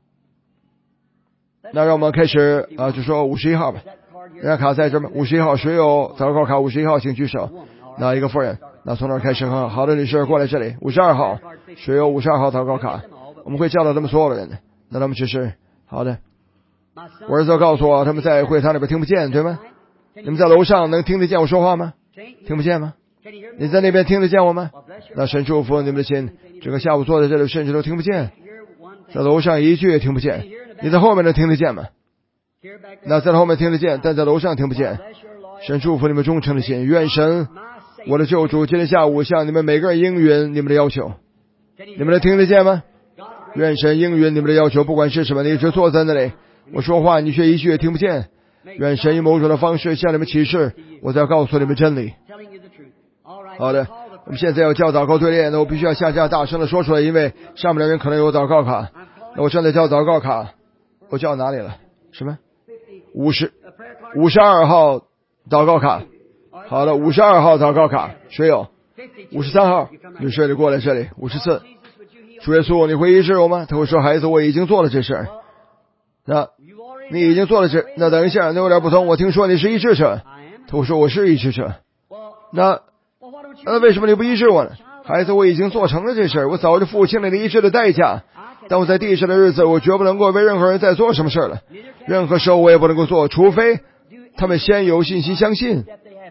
那让我们开始啊、呃，就说五十一号吧。那卡在这儿吗？五十一号，谁有祷告卡？五十一号请举手。那一个妇人，那从那儿开始很好。好的女士过来这里。五十二号，谁有五十二号祷告卡？我们会叫到他们所有的人的。那他们只是好的。我儿子告诉我，他们在会堂里边听不见，对吗？你们在楼上能听得见我说话吗？听不见吗？你在那边听得见我吗？那神祝福你们的心。这个下午坐在这里，甚至都听不见，在楼上一句也听不见。你在后面能听得见吗？那在后面听得见，但在楼上听不见。神祝福你们忠诚的心，愿神我的救主今天下午向你们每个人应允你们的要求。你们能听得见吗？愿神应允你们的要求，不管是什么，你一直坐在那里，我说话你却一句也听不见。愿神以某种的方式向你们启示，我再告诉你们真理。好的，我们现在要叫祷告队列，那我必须要下架大声的说出来，因为上面的人可能有祷告卡。那我正在叫祷告卡，我叫哪里了？什么？五十五十二号祷告卡。好的，五十二号祷告卡，谁有？五十三号女士，你过来这里。五十四，主耶稣，你会医治我吗？他会说，孩子，我已经做了这事。那你已经做了这，那等一下，那有点不同。我听说你是医治者。他会说，我是医治者。那那为什么你不医治我呢？孩子，我已经做成了这事，我早就付清了你医治的代价。但我在地上的日子，我绝不能够为任何人再做什么事了。任何时候我也不能够做，除非他们先有信心相信。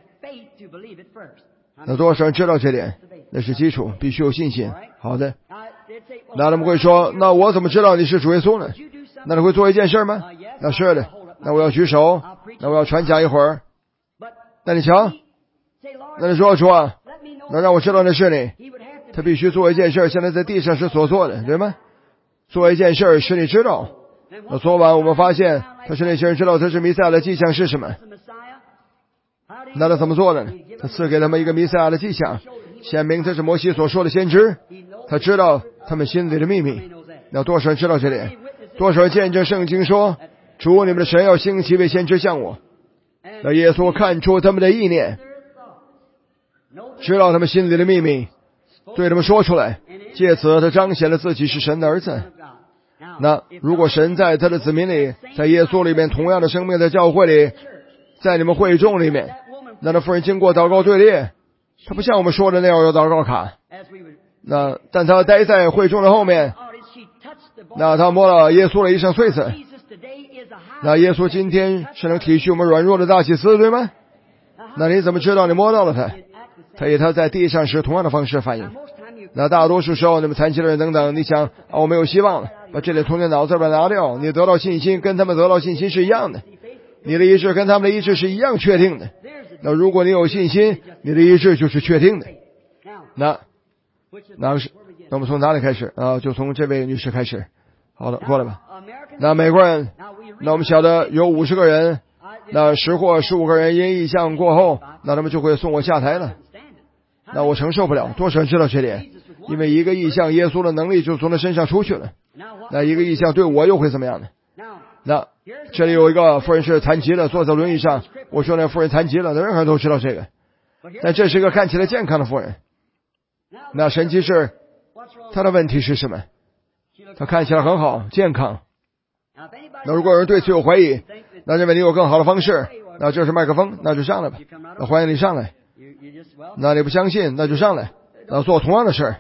那多少人知道这点？那是基础，必须有信心。好的。那他们会说，那我怎么知道你是主耶稣呢？那你会做一件事吗？那是的。那我要举手，那我要传讲一会儿。那你瞧，那你说主啊，那让我知道那是你。他必须做一件事，现在在地上是所做的，对吗？做一件事使你知道。那昨晚我们发现，他是那些人知道他是弥赛亚的迹象是什么。那他怎么做的呢？他赐给他们一个弥赛亚的迹象，显明这是摩西所说的先知。他知道他们心里的秘密。那多少人知道这点？多少人见证圣经说，主你们的神要兴起为先知像我。那耶稣看出他们的意念，知道他们心里的秘密，对他们说出来，借此他彰显了自己是神的儿子。那如果神在他的子民里，在耶稣里面同样的生命，在教会里，在你们会众里面，那那妇人经过祷告队列，他不像我们说的那样有祷告卡。那但他待在会众的后面，那他摸了耶稣的衣裳穗子。那耶稣今天是能体恤我们软弱的大祭司，对吗？那你怎么知道你摸到了他？他以他在地上时同样的方式反应。那大多数时候你们残疾的人等等，你想啊，我没有希望了，把这里从你脑子里边拿掉，你得到信心跟他们得到信心是一样的，你的医治跟他们的医治是一样确定的。那如果你有信心，你的医治就是确定的。那哪个是？那我们从哪里开始啊？就从这位女士开始。好的，过来吧。那美国人，那我们晓得有五十个人，那十或十五个人因异象过后，那他们就会送我下台了。那我承受不了。多少人知道这点？因为一个异象，耶稣的能力就从他身上出去了。那一个异象对我又会怎么样呢？那这里有一个妇人是残疾的，坐在轮椅上。我说那妇人残疾了，那任何人都知道这个。但这是一个看起来健康的妇人。那神奇是，她的问题是什么？她看起来很好，健康。那如果有人对此有怀疑，那认为你有更好的方式，那就是麦克风，那就上来吧。那欢迎你上来。那你不相信，那就上来，那做同样的事儿。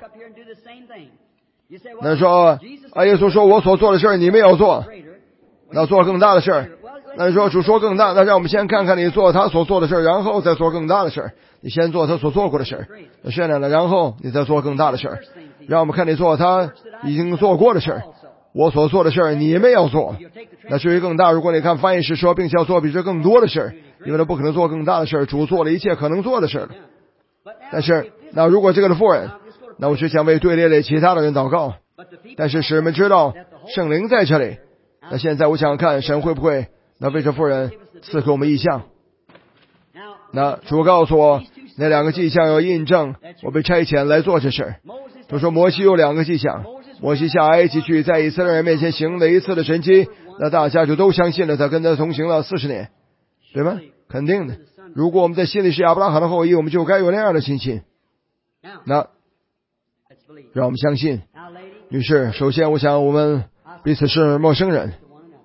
那说啊，耶稣说我所做的事儿你们也要做，那做更大的事儿。那说主说更大，那让我们先看看你做他所做的事儿，然后再做更大的事儿。你先做他所做过的事儿，那现在呢，然后你再做更大的事儿。让我们看你做他已经做过的事儿，我所做的事儿你们要做。那至于更大，如果你看翻译是说并且要做比这更多的事儿，因为他不可能做更大的事儿，主做了一切可能做的事儿。但是那如果这个的妇人，那我只想为队列里其他的人祷告，但是使人们知道圣灵在这里。那现在我想看神会不会那为这妇人赐给我们异象。那主告诉我那两个迹象要印证我被差遣来做这事。就说摩西有两个迹象，摩西下埃及去，在以色列人面前行了一次的神迹，那大家就都相信了，他跟他同行了四十年，对吗？肯定的。如果我们在心里是亚伯拉罕的后裔，我们就该有那样的信心。那让我们相信。女士，首先我想我们彼此是陌生人。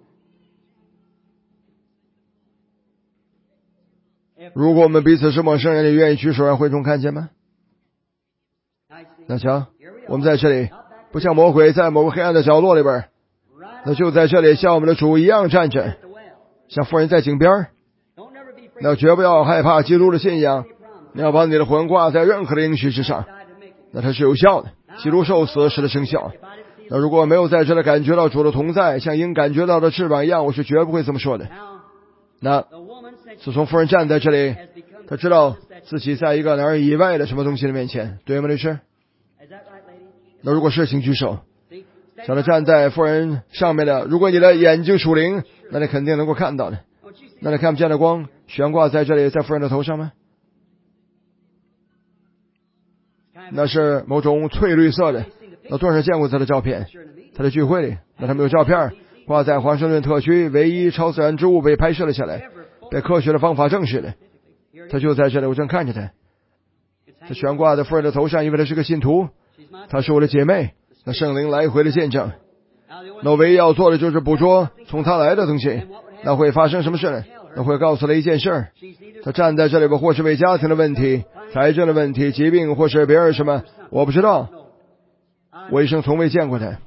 如果我们彼此是陌生人，你愿意举手让会众看见吗？那瞧，我们在这里，不像魔鬼在某个黑暗的角落里边，那就在这里像我们的主一样站着，像妇人在井边。那绝不要害怕基督的信仰，你要把你的魂挂在任何的应许之上，那它是有效的。基督受死使的生效。那如果没有在这里感觉到主的同在，像鹰感觉到的翅膀一样，我是绝不会这么说的。那自从妇人站在这里，她知道自己在一个哪儿以外的什么东西的面前，对吗，律师？那如果是，请举手。像他站在妇人上面的，如果你的眼睛属灵，那你肯定能够看到的。那你看不见的光悬挂在这里，在妇人的头上吗？那是某种翠绿色的。那多少人见过他的照片？他的聚会里，那他们有照片挂在华盛顿特区，唯一超自然之物被拍摄了下来，被科学的方法证实的。他就在这里，我正看着他。他悬挂在妇人的头上，因为他是个信徒，她是我的姐妹。那圣灵来回的见证，那唯一要做的就是捕捉从他来的东西。那会发生什么事呢？那会告诉他一件事，他站在这里吧，或是为家庭的问题、财政的问题、疾病，或是别人什么，我不知道，我一生从未见过他。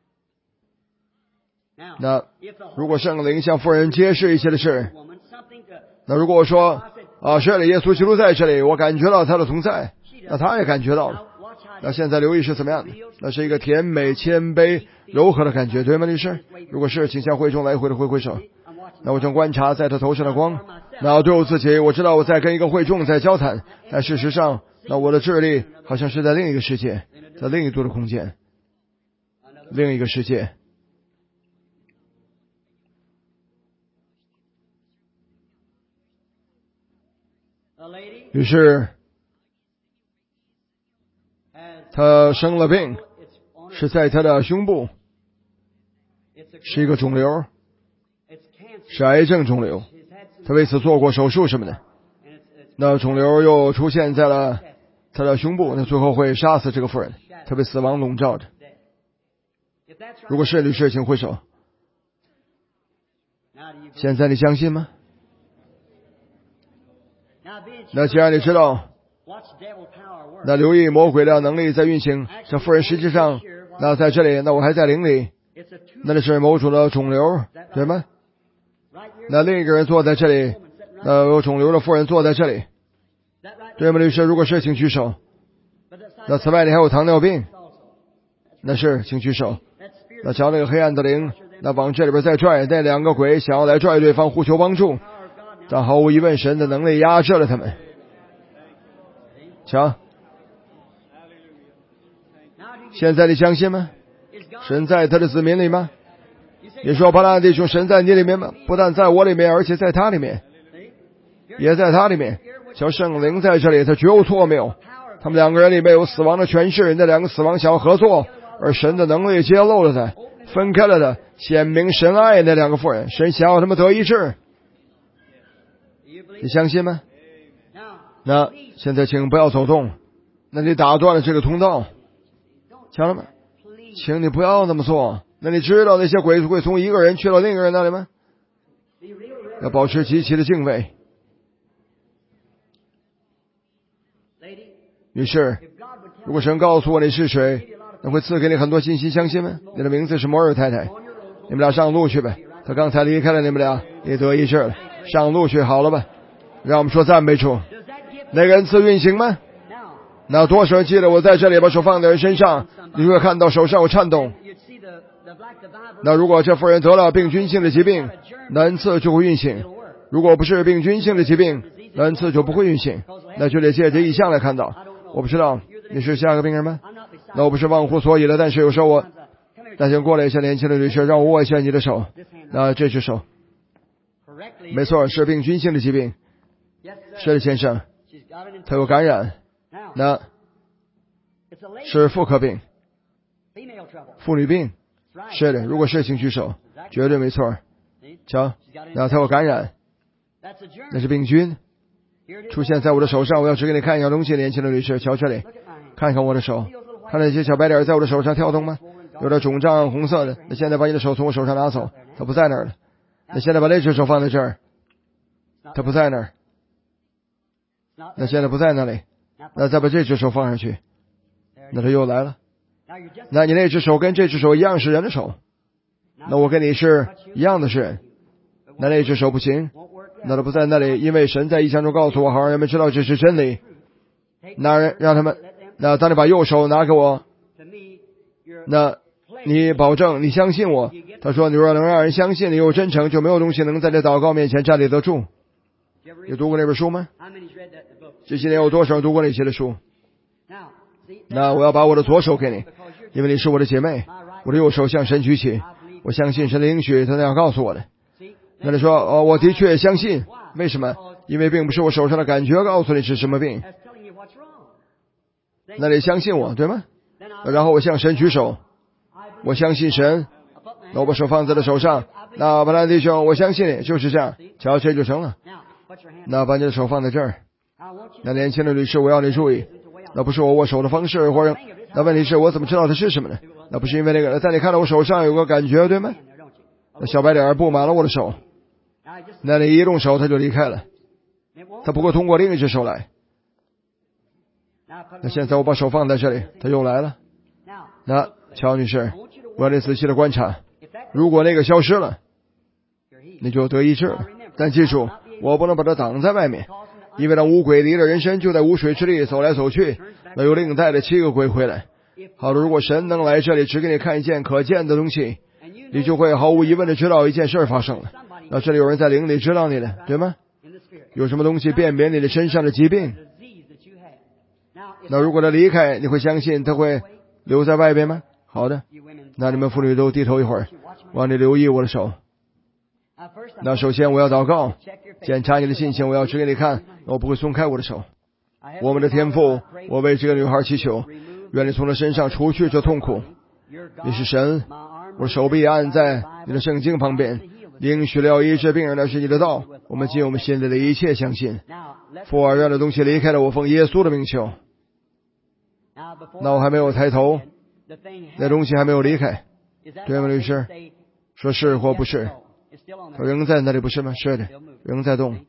那如果圣灵向妇人揭示一些的事，那如果我说啊，是的，耶稣基督在这里，我感觉到他的同在，那他也感觉到了。那现在留意是怎么样的？那是一个甜美、谦卑、柔和的感觉，对吗，律师？如果是，请向会中来回的挥挥手。那我正观察在他头上的光。那对我自己，我知道我在跟一个会众在交谈，但事实上，那我的智力好像是在另一个世界，在另一度的空间，另一个世界。于是他生了病，是在他的胸部，是一个肿瘤，是癌症肿瘤。他为此做过手术什么的。那肿瘤又出现在了他的胸部，那最后会杀死这个妇人，他被死亡笼罩着。如果是，律师请挥手。现在你相信吗？那既然你知道，那留意魔鬼的能力在运行。这妇人实际上，那在这里，那我还在灵里，那里是某种的肿瘤，对吗？那另一个人坐在这里，那有肿瘤的妇人坐在这里，对吗，律师？如果是，请举手。那此外，你还有糖尿病，那是，请举手。那瞧那个黑暗的灵，那往这里边再拽，那两个鬼想要来拽对方，互求帮助，但毫无疑问，神的能力压制了他们。瞧，现在你相信吗？神在他的子民里吗？你说巴拉弟兄，神在你里面吗？不但在我里面，而且在他里面，也在他里面。瞧，圣灵在这里，他绝无错谬。他们两个人里面有死亡的权势，那两个死亡想要合作，而神的能力揭露了他，分开了他，显明神爱那两个妇人，神想要他们得医治。你相信吗？那现在请不要走动，那你打断了这个通道，瞧了吗？请你不要那么做。那你知道那些鬼会从一个人去到另一个人那里吗？要保持极其的敬畏。女士，如果神告诉我你是谁，那会赐给你很多信息，相信吗？你的名字是摩尔太太，你们俩上路去呗。他刚才离开了你们俩，也得医治了，上路去好了吧？让我们说赞美主。那个恩赐运行吗？那多少人记得我在这里把手放在人身上，你会看到手上有颤动。那如果这妇人得了病菌性的疾病，那恩赐就会运行；如果不是病菌性的疾病，那恩赐就不会运行。那就得借着意象来看到。我不知道你是下个病人吗？那我不是忘乎所以的，但是有时候我，那请过来一下，年轻的女士，让我握一下你的手。那这只手，没错，是病菌性的疾病。是的，先生，他有感染，那是妇科病，妇女病。是的，如果是，请举手，绝对没错。瞧，那他有感染，那是病菌出现在我的手上。我要只给你看一样东西，年轻的女士，瞧这里，看看我的手， 看到那些小白点在我的手上跳动吗？有点肿胀红色的。那现在把你的手从我手上拿走，它不在那儿了。那现在把那只手放在这儿，它不在那儿。那现在不在那里。那再把这只手放上去，那它又来了。那你那只手跟这只手一样是人的手，那我跟你是一样的是人。那那只手不行，那它不在那里，因为神在异象中告诉我，好让人们知道这是真理。那让他们，那当你把右手拿给我，那你保证你相信我。他说，你若能让人相信你有真诚，就没有东西能在这祷告面前站立得住。你读过那本书吗？这些年有多少人读过那些的书？那我要把我的左手给你，因为你是我的姐妹。我的右手向神举起，我相信神的应许，他那样告诉我的。那你说，哦，我的确相信。为什么？因为并不是我手上的感觉告诉你是什么病。那你相信我，对吗？然后我向神举手，我相信神。那我把手放在了手上，那巴兰弟兄，我相信你，就是这样，瞧，这就成了。那把你的手放在这儿。那年轻的女士，我要你注意，那不是我握手的方式，或者那问题是我怎么知道它是什么呢？那不是因为那个，在你看到我手上有个感觉，对吗？那小白点布满了我的手，那你一动手它就离开了，它不会通过另一只手来。那现在我把手放在这里，它又来了。那乔女士，我要你仔细的观察，如果那个消失了，你就得医治了。但记住，我不能把它挡在外面，因为那五鬼离了人身，就在无水之地走来走去，那又另带了七个鬼回来。好的，如果神能来这里只给你看一件可见的东西，你就会毫无疑问的知道一件事发生了。那这里有人在灵里知道你的，对吗？有什么东西辨别你的身上的疾病？那如果他离开，你会相信他会留在外边吗？好的，那你们妇女都低头一会儿，我让你留意我的手。那首先我要祷告，检查你的信心，我要指给你看，我不会松开我的手。我们的天父，我为这个女孩祈求，愿你从她身上除去这痛苦。你是神，我的手臂按在你的圣经旁边，应许了医治病人的是你的道，我们尽我们心里的一切相信。父儿，让这东西离开了我，奉耶稣的名求。那我还没有抬头，那东西还没有离开，对吗，律师？说是或不是？它仍在那里，不是吗？是的，仍在动。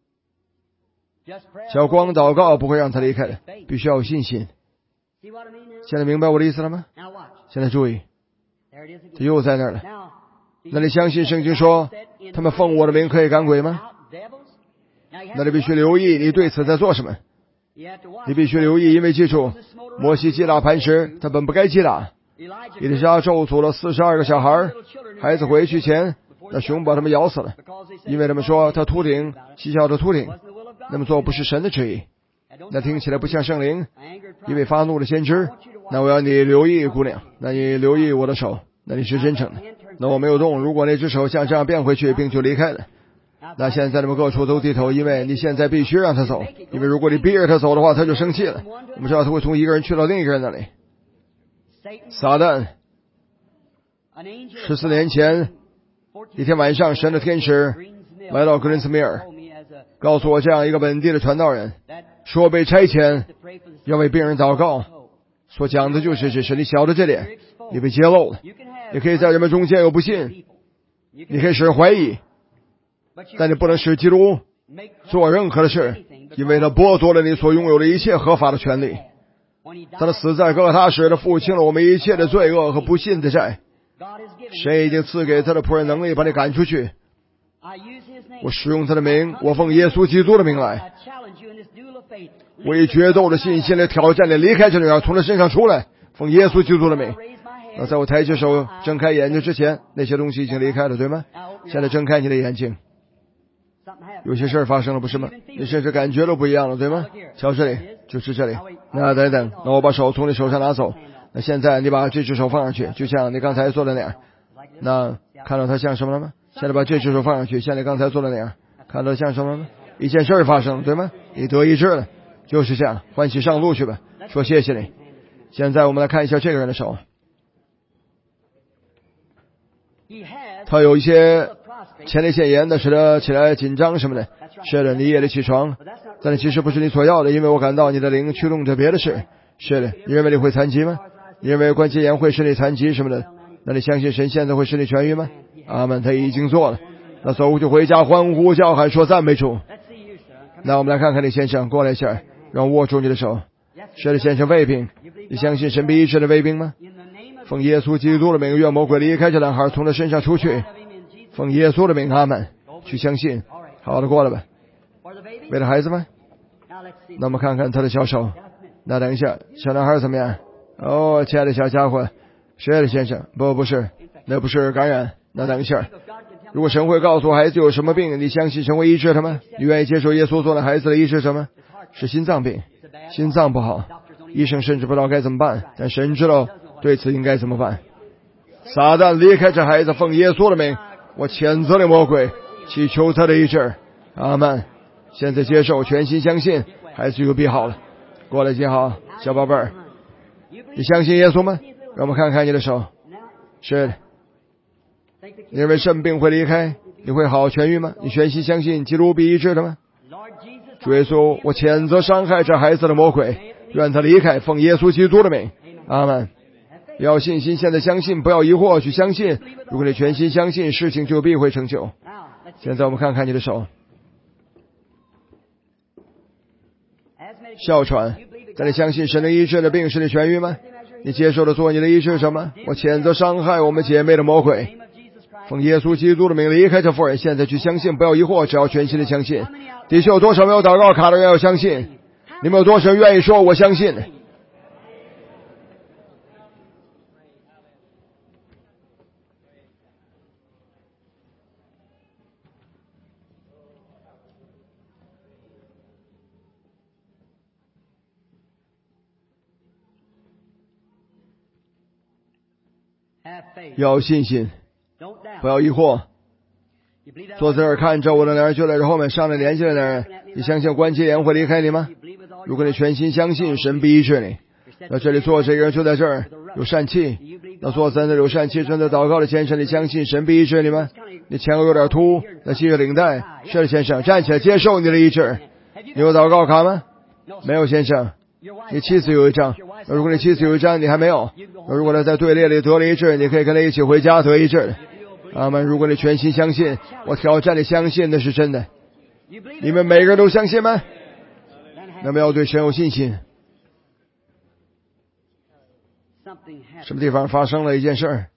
小光祷告不会让它离开的，必须要有信心。现在明白我的意思了吗？现在注意，它又在那儿了。那你相信圣经说他们奉我的名可以赶鬼吗？那你必须留意你对此在做什么。你必须留意，因为记住，摩西击打磐石，他本不该击打。以利沙咒诅了四十二个小孩，孩子回去前，那熊把他们咬死了，因为他们说他秃顶，蹊跷的秃顶。那么做不是神的旨意，那听起来不像圣灵，因为发怒的先知。那我要你留意，姑娘，那你留意我的手，那你是真诚的。那我没有动，如果那只手像这样变回去，并就离开了，那现在你们各处都低头，因为你现在必须让他走，因为如果你逼着他走的话，他就生气了。我们知道他会从一个人去到另一个人那里。撒旦，十四年前一天晚上，神的天使来到格林斯米尔，告诉我这样一个本地的传道人说，被差遣要为病人祷告，所讲的就是这事。你晓得这点，你被揭露了。你可以在人们中间有不信，你可以使人怀疑，但你不能使基督做任何的事，因为他剥夺了你所拥有的一切合法的权利。当他死在哥哥他时，他付清了我们一切的罪恶和不信的债。神已经赐给他的仆人能力把你赶出去。我使用他的名，我奉耶稣基督的名来，我以决斗的信心来挑战你，离开这女孩，从他身上出来，奉耶稣基督的名。那在我抬起手睁开眼睛之前，那些东西已经离开了，对吗？现在睁开你的眼睛，有些事儿发生了，不是吗？你甚至感觉都不一样了，对吗？瞧这里，就是这里。那等等，那我把手从你手上拿走。那现在你把这只手放上去，就像你刚才做的那样。那看到它像什么了吗？现在把这只手放上去，像你刚才做的那样。看到像什么吗？一件事儿发生，对吗？你得医治了，就是这样。欢喜上路去吧，说谢谢你。现在我们来看一下这个人的手，他有一些前列腺炎的，使得起来紧张什么的。是的，你也得起床，但其实不是你所要的，因为我感到你的灵驱动着别的事。是的，你认为你会残疾吗？ 你认为关节炎会使你残疾什么的，那你相信神现在会使你痊愈吗？阿们，他已经做了。那走就回家欢呼叫喊说赞美主。那我们来看看你先生，过来一下，让我握住你的手。是的，先生，胃病，你相信神必医治的胃病吗？奉耶稣基督的名，愿魔鬼离开这男孩，从他身上出去。奉耶稣的名，阿们，去相信。好的，过来吧。为了孩子吗？那我们看看他的小手。那等一下，小男孩怎么样？哦，亲爱的小家伙，是的，先生，不，不是，那不是感染。那等一下，如果神会告诉孩子有什么病，你相信神会医治他吗？你愿意接受耶稣做了孩子的医治者吗？是心脏病，心脏不好，医生甚至不知道该怎么办，但神知道对此应该怎么办。撒旦离开这孩子，奉耶稣的名，我谴责了魔鬼，祈求他的医治。阿们。现在接受，全心相信，孩子就必好了。过来接好，小宝贝儿，你相信耶稣吗？让我们看看你的手。是的。你认为肾病会离开，你会好痊愈吗？你全心相信基督必医治的吗？主耶稣，我谴责伤害这孩子的魔鬼，愿他离开，奉耶稣基督的名。阿们。要信心，现在相信，不要疑惑，去相信。如果你全心相信，事情就必会成就。现在我们看看你的手。哮喘，在你相信神的医治的病使你痊愈吗？你接受了做你的医治者吗？我谴责伤害我们姐妹的魔鬼，奉耶稣基督的名离开这妇人。现在去相信，不要疑惑，只要全心的相信。弟兄有多少没有祷告卡的人要相信？你们有多少人愿意说我相信？要有信心，不要疑惑。坐在这儿看着我的男人就在这后面，上了年纪的男人，你相信关节炎会离开你吗？如果你全心相信，神必医治你。那这里坐这个人就在这儿，有疝气。那坐在那有疝气，正在祷告的先生，你相信神必医治你吗？你前额有点秃，那系着领带。是的，先生，站起来接受你的医治。你有祷告卡吗？没有，先生。你妻子有一张。如果你妻子有一张，你还没有。如果他在队列里得了医治，你可以跟他一起回家得医治。阿们。如果你全心相信，我挑战你相信的是真的。你们每个人都相信吗？那么要对神有信心。什么地方发生了一件事儿？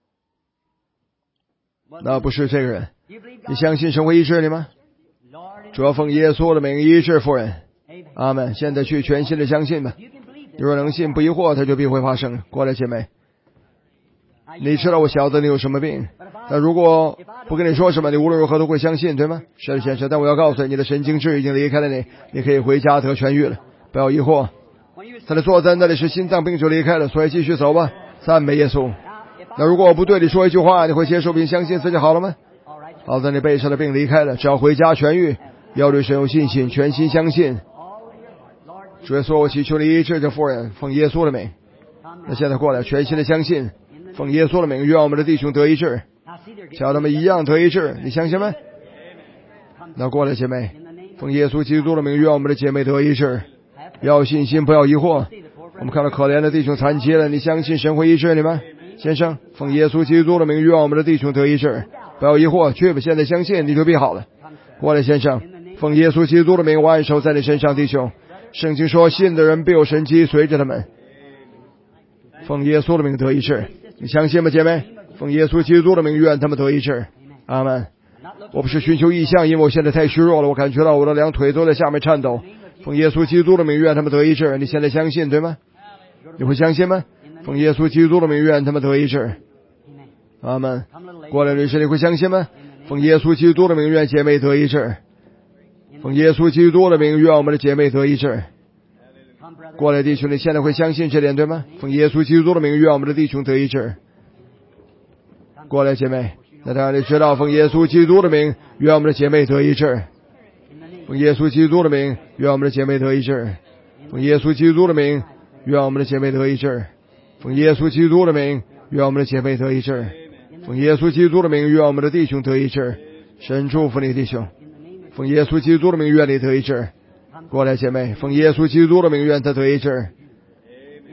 那不是这个人。你相信神会医治你吗？主要奉耶稣的名医治妇人。阿们。现在去全心的相信吧。你若能信不疑惑，它就必会发生。过来姐妹，你知道我晓得你有什么病，但如果不跟你说什么，你无论如何都会相信，对吗？是的，先生，但我要告诉你，你的神经质已经离开了你，你可以回家得痊愈了，不要疑惑。他的坐在那里是心脏病就离开了，所以继续走吧，赞美耶稣。那如果我不对你说一句话，你会接受并相信自己好了吗？好的，你背上的病离开了，只要回家痊愈，要对神有信心，全心相信。主耶稣，我祈求你医治这妇人，奉耶稣的名。那现在过来，全心的相信，奉耶稣的名，愿我们的弟兄得医治，叫他们一样得医治，你相信吗？那过来，姐妹，奉耶稣基督的名，愿我们的姐妹得医治，要有信心，不要疑惑。我们看到可怜的弟兄残疾了，你相信神会医治你吗？先生，奉耶稣基督的名，愿我们的弟兄得医治，不要疑惑，去吧，现在相信你就必好了。过来，先生，奉耶稣基督的名，我按手在你身上，弟兄。圣经说，信的人必有神迹随着他们。奉耶稣的名得医治，你相信吗，姐妹？奉耶稣基督的名，愿他们得医治。阿们。我不是寻求异象，因为我现在太虚弱了，我感觉到我的两腿都在下面颤抖。奉耶稣基督的名，愿他们得医治。你现在相信，对吗？你会相信吗？奉耶稣基督的名，愿他们得医治。阿们。过来，女士，你会相信吗？奉耶稣基督的名，愿姐妹得医治。奉耶稣基督的名，愿我们的姐妹得医治。过来，弟兄，你现在会相信这点，对吗？奉耶稣基督的名，愿我们的弟兄得医治。过来，姐妹，那当然你知道，奉耶稣基督的名，愿我们的姐妹得医治。奉耶稣基督的名，愿我们的姐妹得医治。奉耶稣基督的名，愿我们的姐妹得医治。奉耶稣基督的名，愿我们的姐妹得医治。奉耶稣基督的名，愿我们的弟兄得医治。神祝福你，弟兄。奉耶稣基督的名，愿你得医治。过来，姐妹，奉耶稣基督的名，愿他得医治。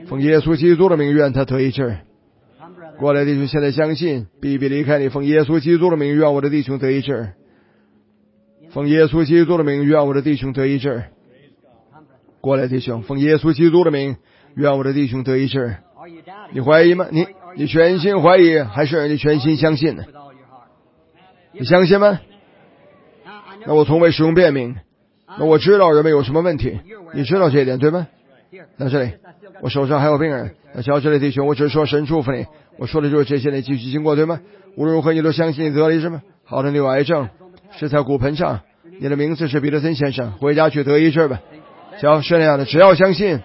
奉耶稣基督的名，愿他得医治。过来弟兄，现在相信，必必离开你。奉耶稣基督的名，愿我的弟兄得医治。奉耶稣基督的名，愿我的弟兄得医治。过来弟兄，奉耶稣基督的名，愿我的弟兄得医治。你怀疑吗？你你全心怀疑，还是你全心相信呢？你相信吗？那我从未使用辩明，那我知道人们有什么问题，你知道这一点对吗？那这里，我手上还有病人，那瞧这里弟兄，我只是说神祝福你，我说的就是这些，你继续经过对吗？无论如何你都相信你得了医治吗？好的，你有癌症，是在骨盆上，你的名字是彼得森先生，回家去得医治吧。瞧，是那样的，只要相信。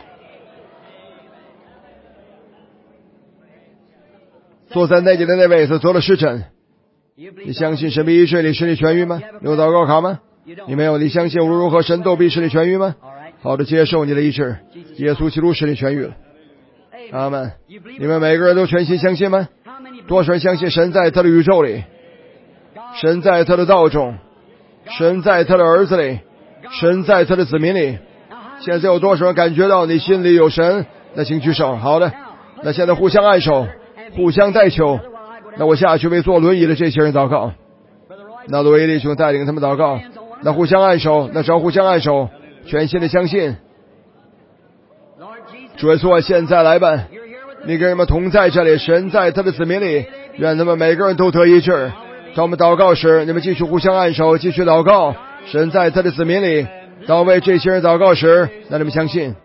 坐在那里的那位是得了湿疹，你相信神必医治你，使你痊愈吗？你有祷告卡吗？你没有，你相信无论如何神都必使你痊愈吗？好的，接受你的医治，耶稣基督使你痊愈了。阿们。你们每个人都全心相信吗？多少人相信神在他的宇宙里，神在他的道中，神在他的儿子里，神在他的子民里。现在有多少人感觉到你心里有神？那请举手。好的，那现在互相按手，互相代求。那我下去为坐轮椅的这些人祷告，那罗威弟兄带领他们祷告，那互相按手，那只要互相按手，全心的相信。主耶稣，现在来吧，你跟人们同在这里，神在他的子民里，愿他们每个人都得医治。当我们祷告时，你们继续互相按手，继续祷告，神在他的子民里。当为这些人祷告时，让你们相信。